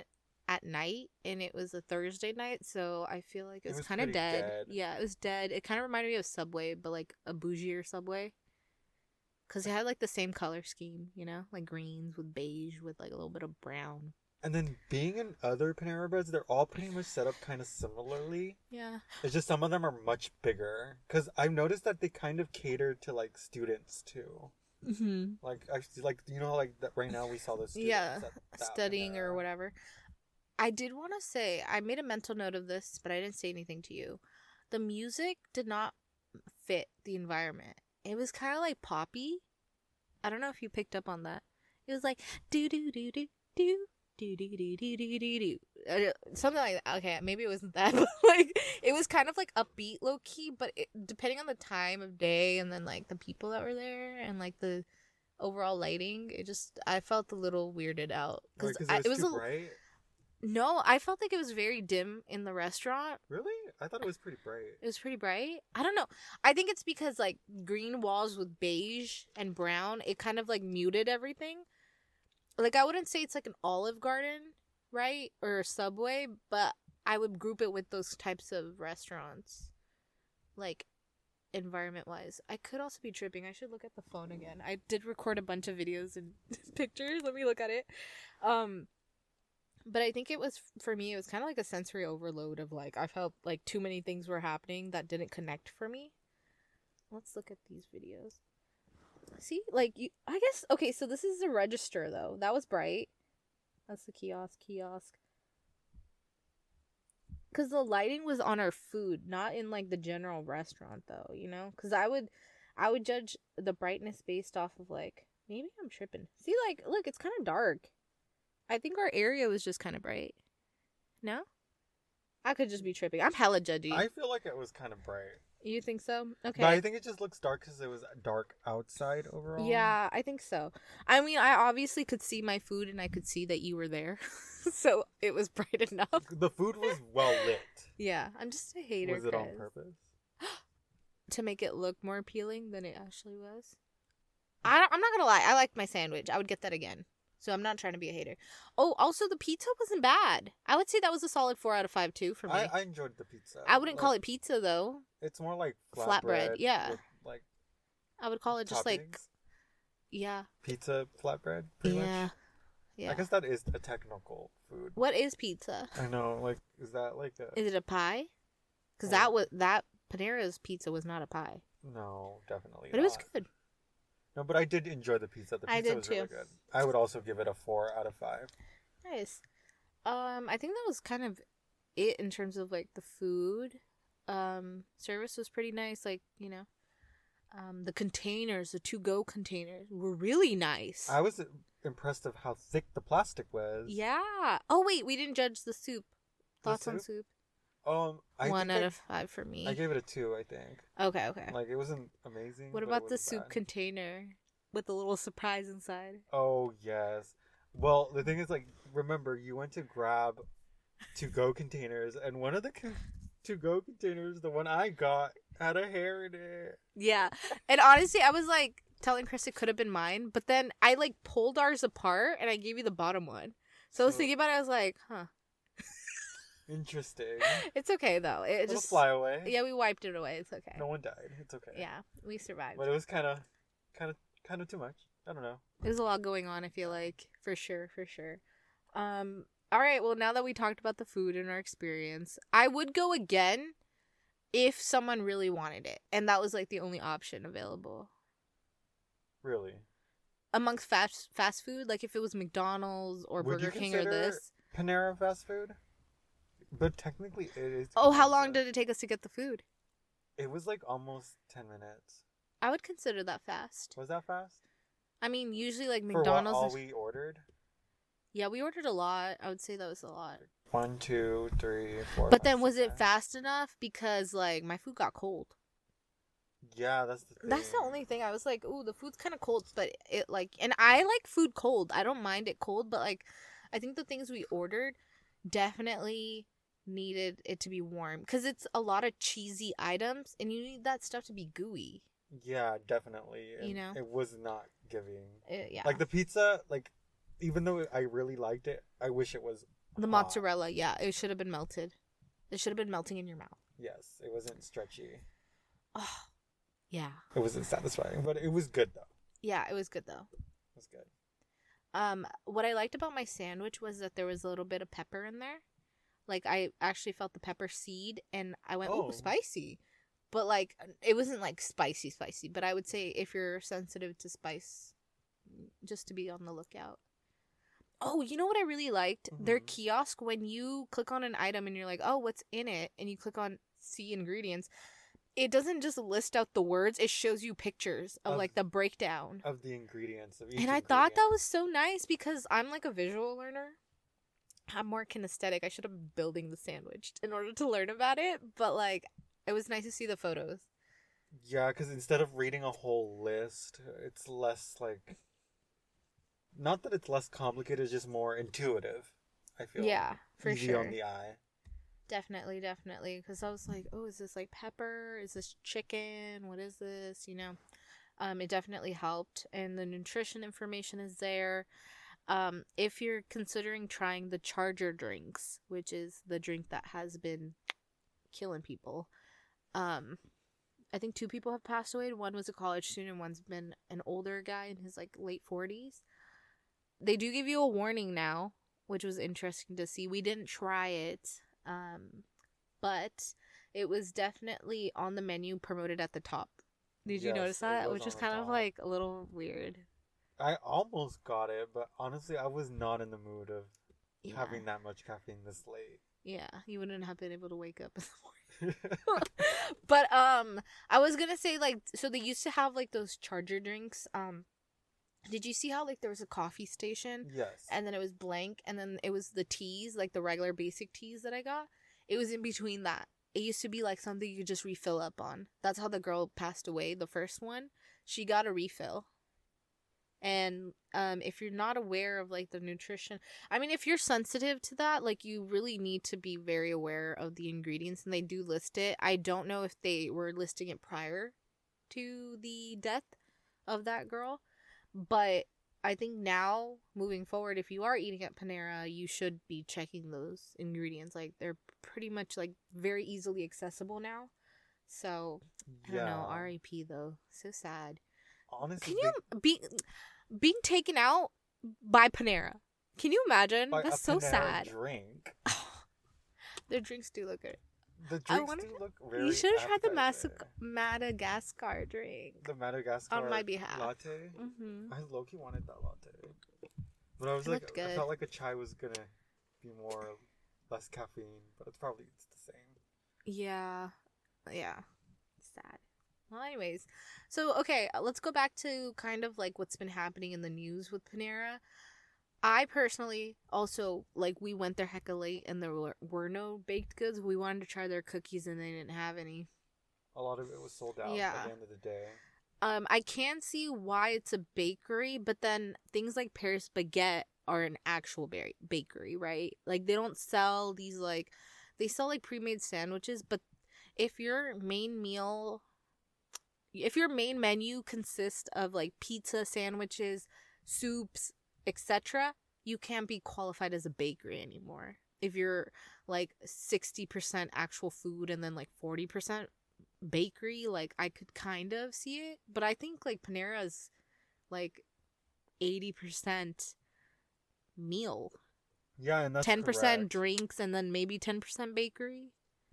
S1: at night, and it was a Thursday night, so I feel like it
S2: It
S1: was,
S2: was
S1: kind of
S2: pretty
S1: dead.
S2: dead.
S1: Yeah, it was dead. It kind of reminded me of Subway, but like a bougier Subway. Because it had like the same color scheme, you know? Like greens with beige with like a little bit of brown.
S2: And then being in other Panera Breads, they're all pretty much set up kind of similarly.
S1: Yeah.
S2: It's just some of them are much bigger. Because I've noticed that they kind of cater to like students too.
S1: Mm-hmm.
S2: Like, actually, like you know, like that right now we saw the students
S1: Yeah,
S2: at that
S1: studying or
S2: Panera.
S1: whatever. I did want to say, I made a mental note of this, but I didn't say anything to you. The music did not fit the environment. It was kind of like poppy. I don't know if you picked up on that. It was like do do do do do do do do do do do do uh, something like that. Okay, maybe it wasn't that, but like it was kind of like upbeat, low key. But it, depending on the time of day and then like the people that were there and like the overall lighting, it just I felt a little weirded out
S2: Why,
S1: because
S2: 'cause it was,
S1: it was
S2: too
S1: a
S2: bright.
S1: no. I felt like it was very dim in the restaurant.
S2: Really? I thought it was pretty bright.
S1: It was pretty bright. I don't know. I think it's because like green walls with beige and brown, it kind of like muted everything. Like I wouldn't say it's like an Olive Garden, right? Or a Subway, but I would group it with those types of restaurants. Like environment wise. I could also be tripping. I should look at the phone again. I did record a bunch of videos and pictures. Let me look at it. Um But I think it was, for me, it was kind of like a sensory overload of like, I felt like too many things were happening that didn't connect for me. Let's look at these videos. See, like, you, I guess, okay, so this is the register though. That was bright. That's the kiosk, kiosk. Because the lighting was on our food, not in like the general restaurant though, you know? Because I would, I would judge the brightness based off of like, maybe I'm tripping. See, like, look, it's kind of dark. I think our area was just kind of bright. No? I could just be tripping. I'm hella judgy.
S2: I feel like it was kind of bright.
S1: You think so? Okay.
S2: But I think it just looks dark because it was dark outside overall.
S1: Yeah, I think so. I mean, I obviously could see my food and I could see that you were there. So it was bright enough.
S2: The food was well lit.
S1: Yeah, I'm just a hater.
S2: Was it on
S1: Chris.
S2: purpose?
S1: To make it look more appealing than it actually was. I don't, I'm not gonna lie. I liked my sandwich. I would get that again. So I'm not trying to be a hater. Oh, also the pizza wasn't bad. I would say that was a solid four out of five too for me.
S2: I, I enjoyed the pizza.
S1: I wouldn't
S2: Like,
S1: call it pizza though.
S2: It's more like
S1: Flatbread,
S2: flatbread.
S1: yeah.
S2: With, like
S1: I would call it just like
S2: toppings.
S1: yeah,
S2: Pizza flatbread. Pretty
S1: yeah,
S2: much.
S1: yeah.
S2: I guess that is a technical food.
S1: What is pizza?
S2: I know. Like, is that like a?
S1: Is it a pie? Because
S2: Oh.
S1: that was that Panera's pizza was not a pie,
S2: No, definitely.
S1: but it was
S2: not.
S1: good.
S2: No, but I did enjoy the pizza. The pizza
S1: I did
S2: was really
S1: too.
S2: good. I would also give it a four out of five.
S1: Nice. Um, I think that was kind of it in terms of like the food. Um, service was pretty nice. Like you know, um, the containers, the to-go containers, were really nice.
S2: I was impressed of how thick the plastic was.
S1: Yeah. Oh wait, we didn't judge the soup.
S2: The
S1: Thoughts on
S2: soup?
S1: soup?
S2: Um, I
S1: One
S2: think
S1: out
S2: I,
S1: of five for me.
S2: I gave it a two. I think.
S1: Okay, okay.
S2: Like it wasn't amazing.
S1: What
S2: but it
S1: about the
S2: wasn't
S1: soup
S2: bad.
S1: container with a little surprise inside?
S2: Oh yes. Well, the thing is, like, remember you went to grab to-go containers, and one of the con- to-go containers, the one I got, had a hair in it.
S1: Yeah. And honestly, I was like telling Chris it could have been mine, but then I like pulled ours apart and I gave you the bottom one. So I was
S2: So-
S1: thinking about it, I was like, huh.
S2: Interesting.
S1: It's okay though. It
S2: It'll
S1: just
S2: fly away.
S1: yeah, we wiped it away. It's okay.
S2: No one died. It's okay.
S1: Yeah, we survived.
S2: But it was kind of, kind of, kind of too much. I don't know.
S1: There's a lot going on, I feel like, for sure, for sure. Um, all right, well, now that we talked about the food and our experience, I would go again if someone really wanted it, and that was like the only option available.
S2: Really.
S1: Amongst fast fast food, like if it was McDonald's or
S2: Would you
S1: Burger King or
S2: consider
S1: this.
S2: Panera fast food? But technically it is.
S1: Oh, how long
S2: pizza.
S1: did it take us to get the food?
S2: It was like almost ten minutes.
S1: I would consider that fast.
S2: Was that fast?
S1: I mean, usually like
S2: For
S1: McDonald's.
S2: what all
S1: is-
S2: we ordered?
S1: Yeah, we ordered a lot. I would say that was a lot.
S2: One, two, three, four.
S1: But
S2: five,
S1: then
S2: six,
S1: was it
S2: seven.
S1: fast enough? Because like my food got cold.
S2: Yeah, that's the thing.
S1: That's the only thing. I was like, ooh, the food's kind of cold, but it like, and I like food cold. I don't mind it cold, but like, I think the things we ordered definitely needed it to be warm because it's a lot of cheesy items, and you need that stuff to be gooey.
S2: Yeah, definitely.
S1: You
S2: And
S1: know?
S2: it was not giving.
S1: Uh, yeah.
S2: Like the pizza, like even though I really liked it, I wish it was
S1: The
S2: hot.
S1: mozzarella, yeah, it should have been melted. It should have been melting in your mouth.
S2: Yes, it wasn't stretchy.
S1: Oh, yeah.
S2: It wasn't satisfying, but it was good though.
S1: Yeah, it was good though.
S2: It was good.
S1: Um, what I liked about my sandwich was that there was a little bit of pepper in there. Like, I actually felt the pepper seed, and I went, oh,
S2: Oh.
S1: spicy. But, like, it wasn't, like, spicy, spicy. But I would say if you're sensitive to spice, just to be on the lookout. Oh, you know what I really liked? Their
S2: Mhm.
S1: kiosk, when you click on an item and you're like, oh, what's in it? And you click on see ingredients, it doesn't just list out the words. It shows you pictures of,
S2: Of-
S1: like, the breakdown.
S2: Of the ingredients of each
S1: And I thought that
S2: ingredient.
S1: was so nice because I'm like a visual learner. I'm more kinesthetic. I should have been building the sandwich in order to learn about it. But, like, it was nice to see the photos.
S2: Yeah, because instead of reading a whole list, it's less like. Not that it's less complicated, it's just more intuitive. I feel.
S1: Yeah, for
S2: Easy
S1: sure.
S2: on the eye.
S1: Definitely, definitely. Because I was like, oh, is this like pepper? Is this chicken? What is this? You know, um, it definitely helped. And the nutrition information is there. Um, if you're considering trying the Charger drinks, which is the drink that has been killing people, um, I think two people have passed away. One was a college student, one's been an older guy in his like late forties. They do give you a warning now, which was interesting to see. We didn't try it, um, but it was definitely on the menu, promoted at the top. Did you
S2: Yes,
S1: notice
S2: it
S1: that?
S2: was
S1: Which
S2: on
S1: is
S2: the
S1: kind of
S2: top.
S1: like a little weird.
S2: I almost got it, but honestly, I was not in the mood of
S1: Yeah.
S2: having that much caffeine this late.
S1: Yeah, you wouldn't have been able to wake up in the morning. But um I was gonna say, like, so they used to have like those Charger drinks. Um did you see how like there was a coffee station
S2: Yes.
S1: and then it was blank and then it was the teas, like the regular basic teas that I got? It was in between that. It used to be like something you could just refill up on. That's how the girl passed away, the first one. She got a refill. And um if you're not aware of like the nutrition, I mean, if you're sensitive to that, like, you really need to be very aware of the ingredients, and they do list it. I don't know if they were listing it prior to the death of that girl, but I think now, moving forward, if you are eating at Panera, you should be checking those ingredients. Like, they're pretty much like very easily accessible now. So I don't know. R I P though. So sad.
S2: Honestly,
S1: Can you be being taken out by Panera? Can you imagine?
S2: by
S1: That's
S2: a
S1: so
S2: Panera
S1: sad.
S2: drink.
S1: Their drinks do look good.
S2: The
S1: I
S2: drinks
S1: wanna-
S2: do look very
S1: You should have tried the Mas-
S2: appetizing.
S1: Madagascar drink.
S2: The Madagascar
S1: on my behalf.
S2: latte.
S1: Mm-hmm.
S2: I low-key wanted that latte, but I was
S1: It
S2: like,
S1: looked
S2: I
S1: good.
S2: felt like a chai was gonna be more less caffeine, but it's probably it's the same.
S1: Yeah. Yeah. Sad. Well, anyways. So, okay, let's go back to kind of like what's been happening in the news with Panera. I personally also, like, we went there hecka late and there were, were no baked goods. We wanted to try their cookies and they didn't have any.
S2: A lot of it was sold out
S1: Yeah.
S2: by the end of the day.
S1: Um, I can see why it's a bakery, but then things like Paris Baguette are an actual ba- bakery, right? Like, they don't sell these, like, they sell, like, pre-made sandwiches, but if your main meal, if your main menu consists of, like, pizza, sandwiches, soups, et cetera, you can't be qualified as a bakery anymore. If you're, like, sixty percent actual food and then, like, forty percent bakery, like, I could kind of see it, but I think like Panera's like eighty percent meal,
S2: Yeah, and that's
S1: ten percent
S2: correct.
S1: drinks, and then maybe ten percent bakery.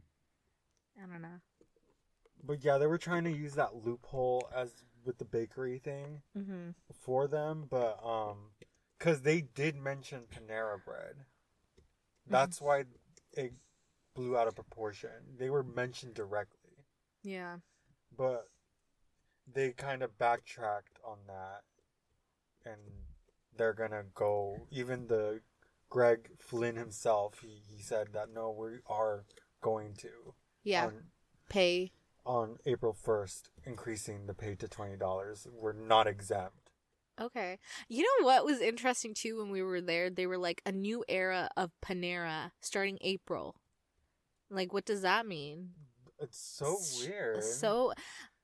S1: I don't know.
S2: But yeah, they were trying to use that loophole as with the bakery thing
S1: Mm-hmm.
S2: for them, but um, because they did mention Panera bread, that's why it blew out of proportion. They were mentioned directly.
S1: Yeah.
S2: But they kind of backtracked on that, and they're gonna go. Even the Greg Flynn himself, he, he said that no, we are going to
S1: Yeah.
S2: on,
S1: Pay.
S2: on April first, increasing the pay to twenty dollars. We're not exempt.
S1: Okay. You know what was interesting too when we were there? They were like a new era of Panera starting April. Like, what does that mean?
S2: It's so
S1: S-
S2: weird.
S1: So,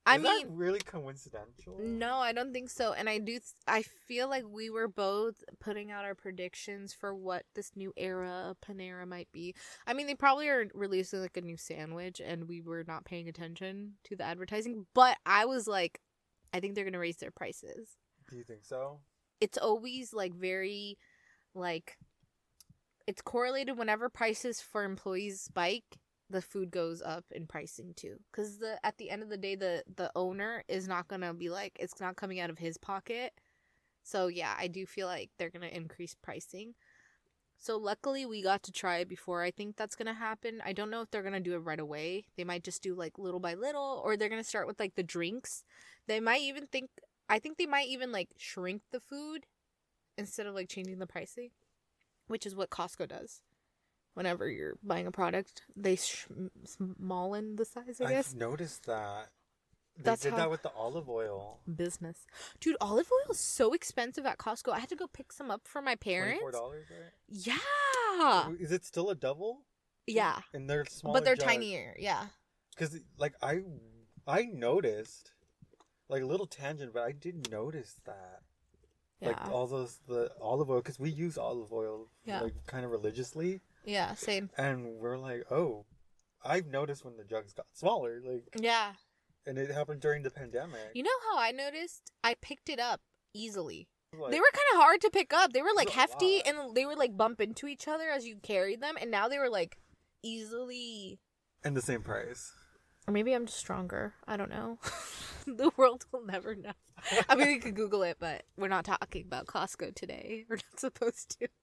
S1: I
S2: Is
S1: mean,
S2: that really coincidental?
S1: no, I don't think so. And I do, th- I feel like we were both putting out our predictions for what this new era of Panera might be. I mean, they probably are releasing like a new sandwich and we were not paying attention to the advertising. But I was like, I think they're going to raise their prices.
S2: Do you think so?
S1: It's always like very, like, it's correlated whenever prices for employees spike. The food goes up in pricing too, because the at the end of the day, the the owner is not gonna be like, it's not coming out of his pocket. So yeah, I do feel like they're gonna increase pricing. So luckily we got to try it before I think that's gonna happen. I don't know if they're gonna do it right away. They might just do like little by little, or they're gonna start with like the drinks. They might even think I think they might even like shrink the food instead of like changing the pricing, which is what Costco does. Whenever you're buying a product, they sh- smallen the size, I guess.
S2: I've noticed that. They
S1: That's
S2: did
S1: how-
S2: that with the olive oil.
S1: Business. Dude, olive oil is so expensive at Costco. I had to go pick some up for my parents.
S2: twenty-four dollars, right?
S1: Yeah.
S2: Is it still a double?
S1: Yeah.
S2: And they're small.
S1: But they're tinier. Yeah.
S2: Because, like, I I noticed, like, a little tangent, but I did notice that.
S1: Yeah.
S2: Like, all those, the olive oil, because we use olive oil,
S1: Yeah.
S2: like, kind of religiously.
S1: Yeah, same.
S2: And we're like, oh, I've noticed when the jugs got smaller, like,
S1: Yeah.
S2: and it happened during the pandemic.
S1: You know how I noticed? I picked it up easily.
S2: Like,
S1: They were kind of hard to pick up. They were like
S2: It's a
S1: hefty
S2: lot.
S1: and they would like bump into each other as you carried them. And now they were like easily.
S2: and the same price.
S1: Or maybe I'm just stronger. I don't know. The world will never know. I mean, we could Google it, but we're not talking about Costco today. We're not supposed to.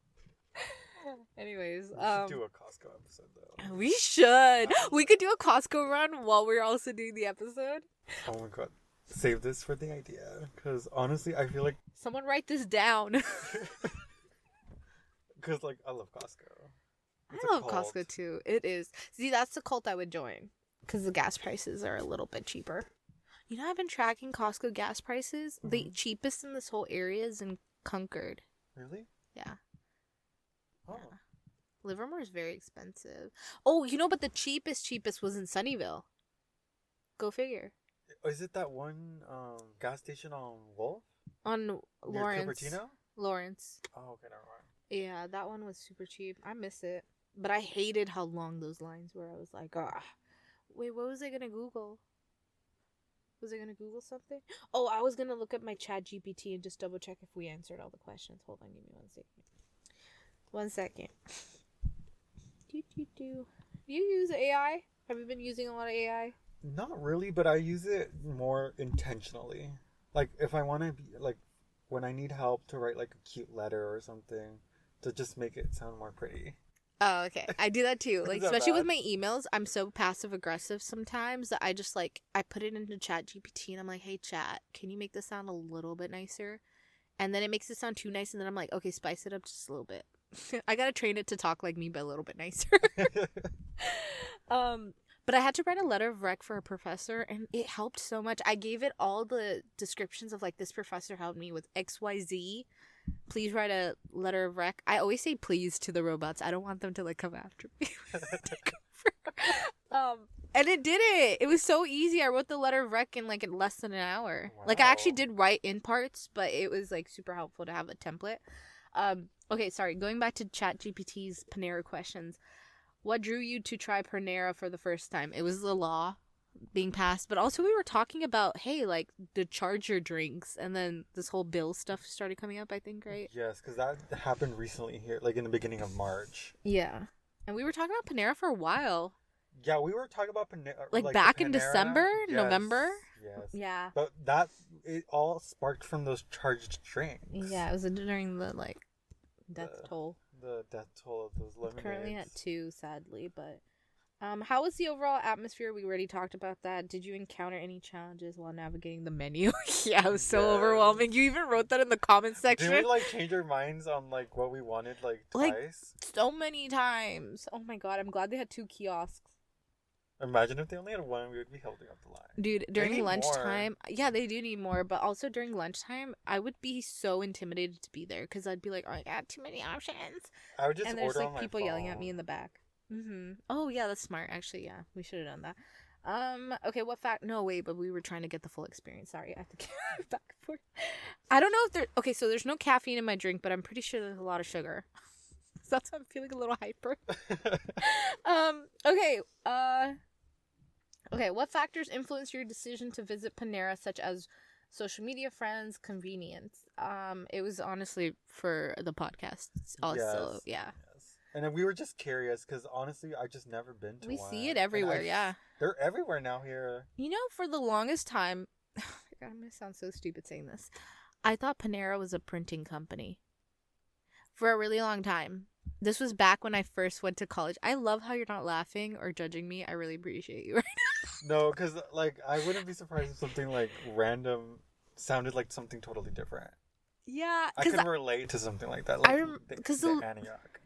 S1: Anyways,
S2: We
S1: um,
S2: should do a Costco episode, though.
S1: we should. We could do a Costco run while we're also doing the episode.
S2: Oh my god. Save this for the idea. Because honestly, I feel like,
S1: Someone write this down.
S2: because, like, I love Costco. It's a
S1: I love
S2: cult.
S1: Costco too. It is. See, that's the cult I would join. Because the gas prices are a little bit cheaper. You know, I've been tracking Costco gas prices. The
S2: Mhm.
S1: cheapest in this whole area is in Concord.
S2: Really?
S1: Yeah.
S2: Oh.
S1: Yeah. Livermore is very expensive. Oh, you know, but the cheapest, cheapest was in Sunnyvale. Go figure.
S2: Is it that one um, gas station on Wolf?
S1: On
S2: Near
S1: Lawrence.
S2: Cupertino?
S1: Lawrence.
S2: Oh, okay, never mind.
S1: Yeah, that one was super cheap. I miss it. But I hated how long those lines were. I was like, ah. Wait, what was I going to Google? Was I going to Google something? Oh, I was going to look at my Chat G P T and just double check if we answered all the questions. Hold on, give me one second. One second. Do, do, do. Do you use A I? Have you been using a lot of A I?
S2: Not really, but I use it more intentionally. Like, if I want to be, like, when I need help to write, like, a cute letter or something, to just make it sound more pretty.
S1: Oh, okay. I do that too. Like,
S2: Is that
S1: especially with
S2: bad?
S1: my emails, I'm so passive aggressive sometimes that I just like I put it into Chat G P T and I'm like, "Hey, Chat, can you make this sound a little bit nicer?" And then it makes it sound too nice, and then I'm like, "Okay, spice it up just a little bit." I gotta train it to talk like me, but a little bit nicer. um, but I had to write a letter of rec for a professor, and it helped so much. I gave it all the descriptions of like this professor helped me with X Y Z. Please write a letter of rec. I always say please to the robots. I don't want them to like come after me. Take over. um, and it did it. It was so easy. I wrote the letter of rec in like in less than an hour. Like I actually
S2: Wow.
S1: did write in parts, but it was like super helpful to have a template. Um, okay, sorry. Going back to ChatGPT's Panera questions. What drew you to try Panera for the first time? It was the law being passed, but also we were talking about, hey, like the charge your drinks, and then this whole bill stuff started coming up, I think, right?
S2: Yes, because that happened recently here, like in the beginning of March.
S1: Yeah. And we were talking about Panera for a while.
S2: Yeah, we were talking about Panera.
S1: Like,
S2: the
S1: back in
S2: Panera.
S1: December?
S2: Yes,
S1: November?
S2: Yes.
S1: Yeah.
S2: But that, it all sparked from those charged drinks.
S1: Yeah, it was during the, like, death
S2: The-
S1: toll.
S2: The death toll of those lemonades.
S1: Currently at two, sadly, but... Um, how was the overall atmosphere? We already talked about that. Did you encounter any challenges while navigating the menu? Yeah, it was so
S2: Yes.
S1: overwhelming. You even wrote that in the comment section.
S2: Did we, like, change our minds on, like, what we wanted, like,
S1: Like-
S2: twice?
S1: So many times. Oh my god, I'm glad they had two kiosks.
S2: Imagine if they only had one, we would be holding up the line.
S1: Dude, during
S2: need
S1: lunchtime, yeah, they do need more, but also during lunchtime, I would be so intimidated to be there because I'd be like, oh, I got too many options.
S2: I would just
S1: And there's
S2: order
S1: like
S2: on my
S1: people yelling at
S2: phone.
S1: me in the back. Mm-hmm. Oh, yeah, that's smart. Actually, yeah, we should have done that. Um. Okay. What fact? No, wait. But we were trying to get the full experience. Sorry, I have to get back and forth. I don't know if there. Okay, so there's no caffeine in my drink, but I'm pretty sure there's a lot of sugar. So that's why I'm feeling a little hyper. um. Okay. Uh. Okay. What factors influence your decision to visit Panera, such as social media, friends, convenience? Um. It was honestly for the podcast. Also,
S2: Yes.
S1: yeah.
S2: And then we were just curious because honestly, I just never been to
S1: We
S2: one.
S1: see it
S2: And
S1: everywhere.
S2: I-
S1: Yeah.
S2: They're everywhere now here.
S1: You know, for the longest time, God, I'm gonna sound so stupid saying this. I thought Panera was a printing company for a really long time. This was back when I first went to college. I love how you're not laughing or judging me. I really appreciate you.
S2: No, because like I wouldn't be surprised if something like random sounded like something totally different.
S1: Yeah,
S2: I
S1: because
S2: can relate to something like that. Like
S1: I rem-
S2: the,
S1: 'cause
S2: the
S1: the-
S2: Antioch.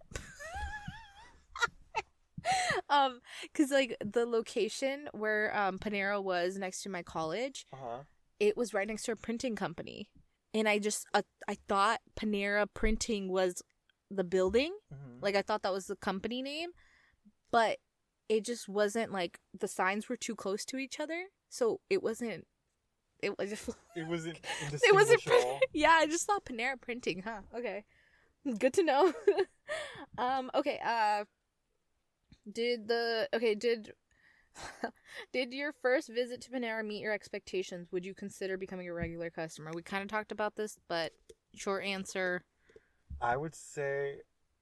S1: um, because like the location where um Panera was next to my college,
S2: Uh huh.
S1: it was right next to a printing company, and I just uh, I thought Panera Printing was the building.
S2: Mm-hmm.
S1: Like I thought that was the company name, but it just wasn't. Like the signs were too close to each other, so it wasn't. It was just.
S2: It wasn't.
S1: It wasn't.
S2: indistinguishable.
S1: Yeah, I just thought Panera Printing. Huh. Okay. Good to know. um. Okay. Uh. Did the okay? Did. Did your first visit to Panera meet your expectations? Would you consider becoming a regular customer? We kind of talked about this, but short answer.
S2: I would say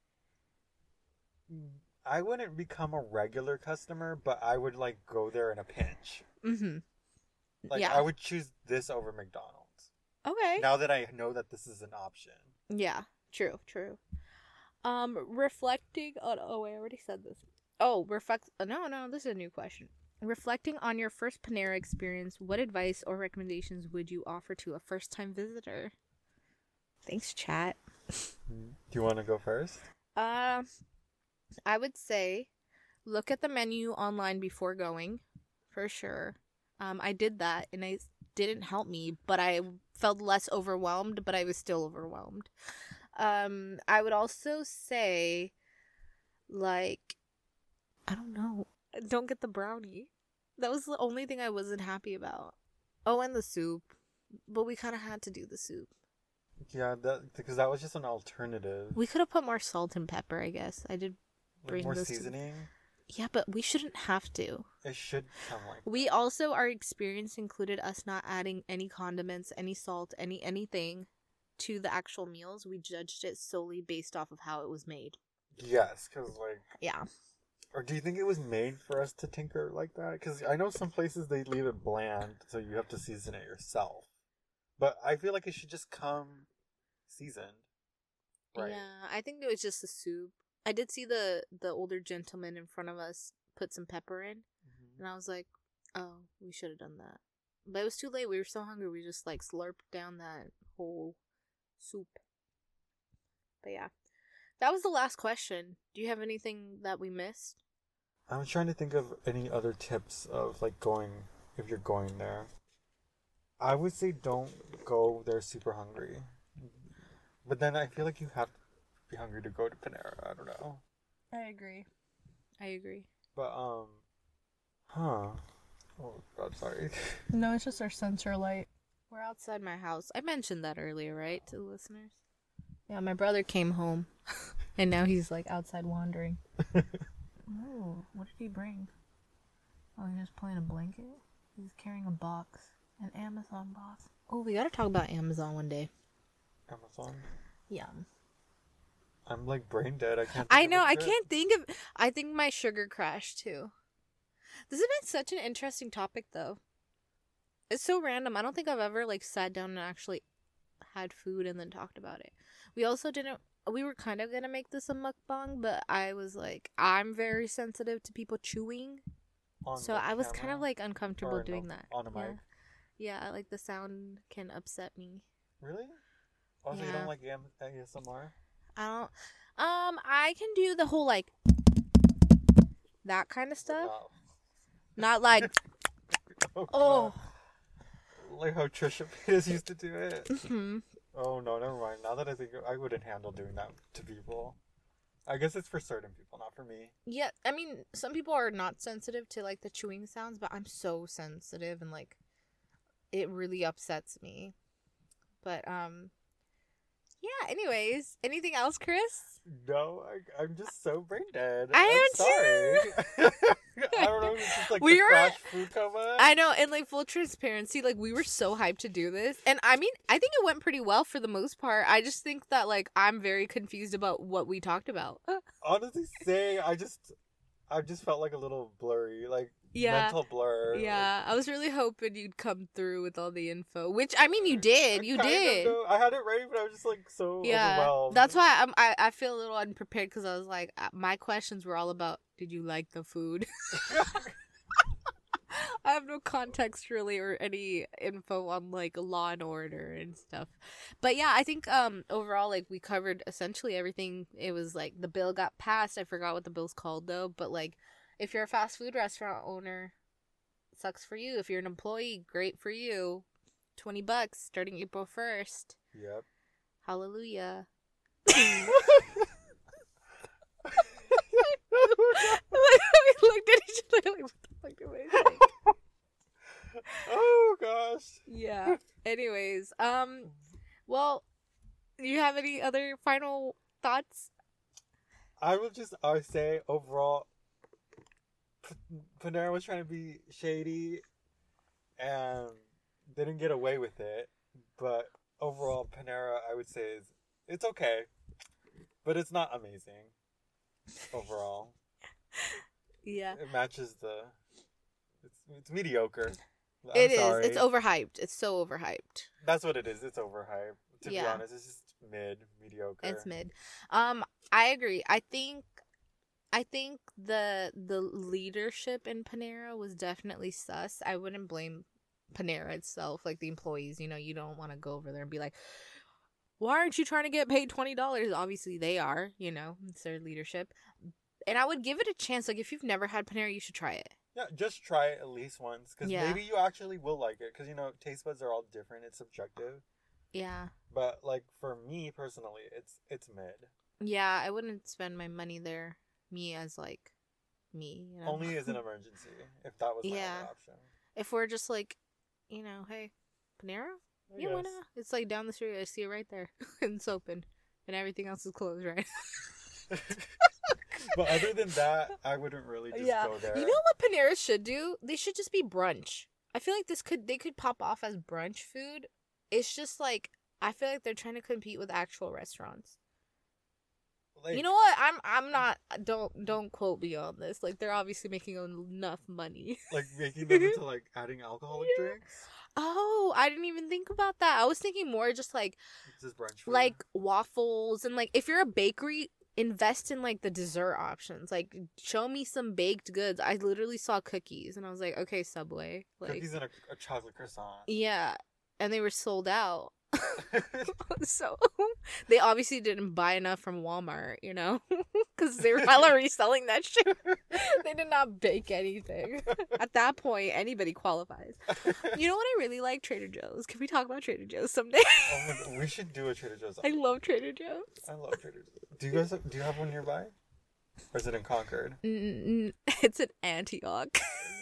S2: I wouldn't become a regular customer, but I would like go there in a pinch.
S1: Mm-hmm.
S2: Like
S1: Yeah.
S2: I would choose this over McDonald's.
S1: Okay.
S2: Now that I know that this is an option.
S1: Yeah, true, true. Um, reflecting on. Oh, wait, I already said this. Oh, reflect. No, no, this is a new question. Reflecting on your first Panera experience, what advice or recommendations would you offer to a first-time visitor? Thanks, chat.
S2: Do you want to go first?
S1: Uh, I would say look at the menu online before going, for sure. Um, I did that, and it didn't help me, but I felt less overwhelmed, but I was still overwhelmed. Um, I would also say, like, I don't know, don't get the brownie. That was the only thing I wasn't happy about. Oh, and the soup. But we kind of had to do the soup.
S2: Yeah, that because that was just an alternative.
S1: We could have put more salt and pepper, I guess. I did
S2: Like
S1: bring
S2: more
S1: those to-
S2: seasoning.
S1: Yeah, but we shouldn't have to.
S2: It should come like.
S1: We also, our experience included us not adding any condiments, any salt, any anything to the actual meals. We judged it solely based off of how it was made.
S2: Yes, because like.
S1: Yeah.
S2: Or do you think it was made for us to tinker like that? Because I know some places they leave it bland, so you have to season it yourself. But I feel like it should just come seasoned. Right.
S1: Yeah, I think it was just the soup. I did see the the older gentleman in front of us put some pepper in,
S2: Mhm.
S1: and I was like, "Oh, we should have done that." But it was too late. We were so hungry. We just like slurped down that whole soup. But yeah, that was the last question. Do you have anything that we missed?
S2: I'm trying to think of any other tips of like going if you're going there. I would say don't go there super hungry. But then I feel like you have to be hungry to go to Panera. I don't know.
S1: I agree. I agree.
S2: But um huh. Oh god, sorry.
S4: No, it's just our sensor light.
S1: We're outside my house. I mentioned that earlier, right, to the listeners? Yeah, my brother came home, and now he's like outside wandering. Oh, what did he bring? Oh, he's just playing a blanket? He's carrying a box. An Amazon box. Oh, we gotta talk about Amazon one day.
S2: Amazon.
S1: Yeah.
S2: I'm like brain dead. I can't think
S1: I
S2: of
S1: know,
S2: a
S1: I
S2: tip.
S1: can't think of... I think my sugar crashed, too. This has been such an interesting topic, though. It's so random. I don't think I've ever, like, sat down and actually had food and then talked about it. We also didn't... We were kind of gonna make this a mukbang, but I was like, I'm very sensitive to people chewing.
S2: On
S1: So
S2: the
S1: I was kind
S2: camera?
S1: of, like, uncomfortable
S2: Or
S1: doing
S2: no,
S1: that.
S2: on a
S1: yeah.
S2: mic.
S1: Yeah, like, the sound can upset me.
S2: Really? Also, you
S1: Yeah.
S2: don't like A S M R?
S1: I don't... Um, I can do the whole, like... that kind of stuff.
S2: Wow.
S1: Not like...
S2: Oh,
S1: Oh.
S2: God. Like how Trisha Paytas used to do it.
S1: hmm
S2: Oh no, never mind. Now that I think, I wouldn't handle doing that to people. I guess it's for certain people, not for me.
S1: Yeah, I mean, some people are not sensitive to like the chewing sounds, but I'm so sensitive and like it really upsets me. But um yeah, anyways, anything else, Chris?
S2: No, I, I'm just so brain dead.
S1: I
S2: I'm
S1: am
S2: sorry. I don't know if it's just like
S1: We
S2: the
S1: were-
S2: crash food coma.
S1: I know, and like full transparency, like we were so hyped to do this. And I mean, I think it went pretty well for the most part. I just think that like I'm very confused about what we talked about.
S2: Honestly saying, I just, I just felt like a little blurry, like
S1: Yeah.
S2: mental blur.
S1: Yeah, I was really hoping you'd come through with all the info, which I mean, you did.
S2: I
S1: You
S2: kind of
S1: did.
S2: know- I had it ready, but I was just like so
S1: Yeah,
S2: overwhelmed.
S1: that's why I'm. I, I feel a little unprepared because I was like, uh, my questions were all about, did you like the food? I have no context really or any info on like Law and Order and stuff. But yeah, I think um overall like we covered essentially everything. It was like the bill got passed. I forgot what the bill's called though, but like if you're a fast food restaurant owner, sucks for you. If you're an employee, great for you. twenty bucks starting April first.
S2: Yep.
S1: Hallelujah. We looked at each other like, what the fuck am I saying?
S2: Oh gosh.
S1: Yeah. Anyways, um, well, do you have any other final thoughts?
S2: I will just I say overall, P- Panera was trying to be shady, and didn't get away with it. But overall, Panera I would say is it's okay, but it's not amazing. Overall,
S1: Yeah.
S2: it matches the. It's it's mediocre. I'm
S1: It is.
S2: sorry.
S1: It's overhyped. It's so overhyped.
S2: That's what it is. It's overhyped. To be
S1: Yeah.
S2: honest, it's just mid, mediocre.
S1: It's mid. Um, I agree. I think, I think the the leadership in Panera was definitely sus. I wouldn't blame Panera itself, like the employees. You know, you don't want to go over there and be like, why aren't you trying to get paid twenty dollars? Obviously, they are. You know, it's their leadership. And I would give it a chance. Like, if you've never had Panera, you should try it.
S2: Yeah, just try it at least once, because
S1: Yeah.
S2: maybe you actually will like it. Because you know, taste buds are all different. It's subjective.
S1: Yeah.
S2: But like for me personally, it's it's mid.
S1: Yeah, I wouldn't spend my money there. Me as like me. You know?
S2: Only as an emergency, if that was my
S1: Yeah.
S2: only option.
S1: If we're just like, you know, hey, Panera?
S2: I
S1: Yeah, why
S2: guess.
S1: not? It's like down the street. I see it right there. And it's open. And everything else is closed, right?
S2: But other than that, I wouldn't really just go there.
S1: You know what Panera should do? They should just be brunch. I feel like this could they could pop off as brunch food. It's just like I feel like they're trying to compete with actual restaurants.
S2: Like,
S1: You know what? I'm I'm not don't don't quote me on this. Like they're obviously making enough money.
S2: like making them into like adding alcoholic
S1: Yeah.
S2: drinks.
S1: Oh, I didn't even think about that. I was thinking more just like
S2: It's just brunch food.
S1: like waffles and like if you're a bakery, invest in like the dessert options. Like show me some baked goods. I literally saw cookies and I was like, okay, Subway. Like
S2: cookies and a, a chocolate croissant.
S1: yeah, and they were sold out. So they obviously didn't buy enough from Walmart, you know, because they were hella reselling that shit. They did not bake anything. At that point, anybody qualifies. You know what I really like? Trader Joe's. Can we talk about Trader Joe's someday?
S2: Oh my God, we should do a Trader Joe's.
S1: I love Trader Joe's.
S2: I love Trader Joe's. Do you guys have, do you have one nearby? Or is it in Concord?
S1: Mm, it's in Antioch.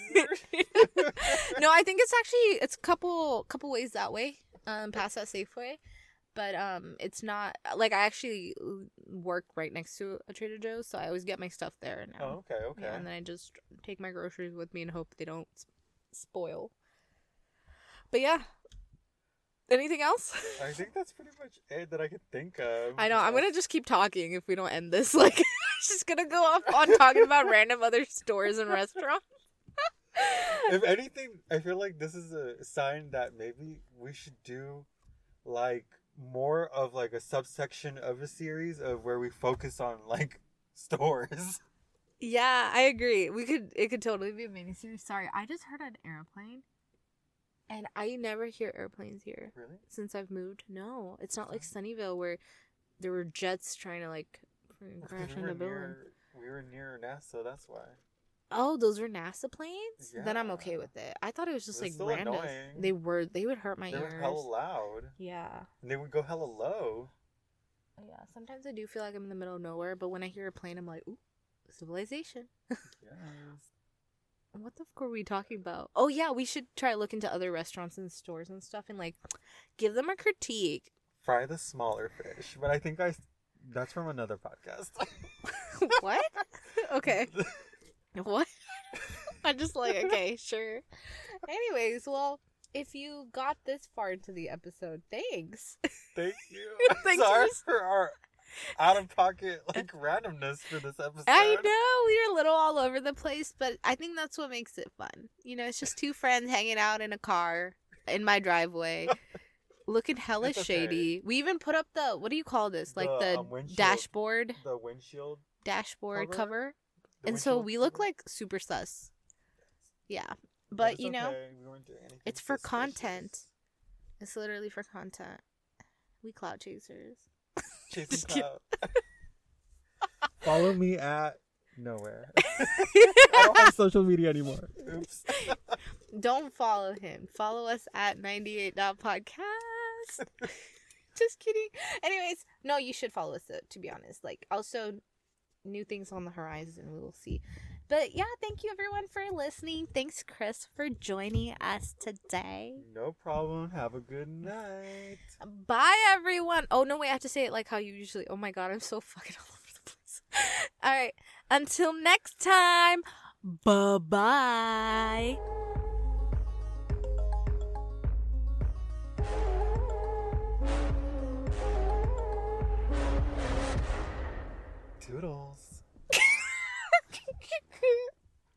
S1: No, I think it's actually it's a couple couple ways that way, um, past that Safeway, but um, it's not like I actually work right next to a Trader Joe's, so I always get my stuff there now.
S2: Oh, okay, okay.
S1: Yeah, and then I just take my groceries with me and hope they don't s- spoil. But yeah, anything else?
S2: I think that's pretty much it that I could think of.
S1: I know I'm gonna just keep talking if we don't end this. Like, just gonna go off on talking about random other stores and restaurants.
S2: If anything, I feel like this is a sign that maybe we should do like more of like a subsection of a series of where we focus on like stores.
S1: Yeah, I agree. We could it could totally be a miniseries. Sorry, I just heard an airplane. And I never hear airplanes here
S2: Really?
S1: since I've moved. No, it's not like Sunnyvale where there were jets trying to like freaking
S2: Because
S1: crash
S2: we were
S1: into building.
S2: near we were near NASA, that's why.
S1: Oh, those were NASA planes? Then I'm
S2: Yeah.
S1: okay with it. I thought it was just
S2: It's
S1: like
S2: still
S1: random.
S2: annoying.
S1: They were they would hurt my
S2: They were
S1: ears.
S2: hella loud.
S1: Yeah.
S2: And they would go hella low.
S1: Yeah, sometimes I do feel like I'm in the middle of nowhere, but when I hear a plane, I'm like, ooh, civilization.
S2: Yes.
S1: What the fuck were we talking about? Oh, yeah, we should try to look into other restaurants and stores and stuff and, like, give them a critique.
S2: Fry the smaller fish, but I think I that's from another podcast.
S1: What? Okay. What? I'm just like, okay, sure. Anyways, well, if you got this far into the episode, thanks.
S2: Thank you.
S1: Thanks
S2: Sorry
S1: for-
S2: for our out of pocket like randomness for this episode.
S1: I know we were a little all over the place, but I think that's what makes it fun. You know, it's just two friends hanging out in a car in my driveway, looking hella
S2: It's okay.
S1: shady. We even put up the what do you call this? Like
S2: The,
S1: the
S2: um, windshield-
S1: dashboard,
S2: The windshield.
S1: dashboard
S2: cover?
S1: cover,
S2: the
S1: and so
S2: windshield
S1: we look
S2: cover?
S1: like super sus. Yeah, but
S2: it's
S1: you know,
S2: okay. We weren't doing anything
S1: it's for
S2: suspicious.
S1: content. It's literally for content. We clout chasers.
S2: Chasing
S1: Just kidding.
S2: clout. Follow me at nowhere. I don't have social media anymore. Oops.
S1: Don't follow him. Follow us at ninety-eight podcast. Just kidding. Anyways, no, you should follow us, though, to be honest. Like, also, new things on the horizon. We will see. But, yeah, thank you, everyone, for listening. Thanks, Chris, for joining us today.
S2: No problem. Have a good night.
S1: Bye, everyone. Oh, no, wait, I have to say it like how you usually... Oh, my God, I'm so fucking all over the place. All right. Until next time, bye-bye.
S2: Toodles.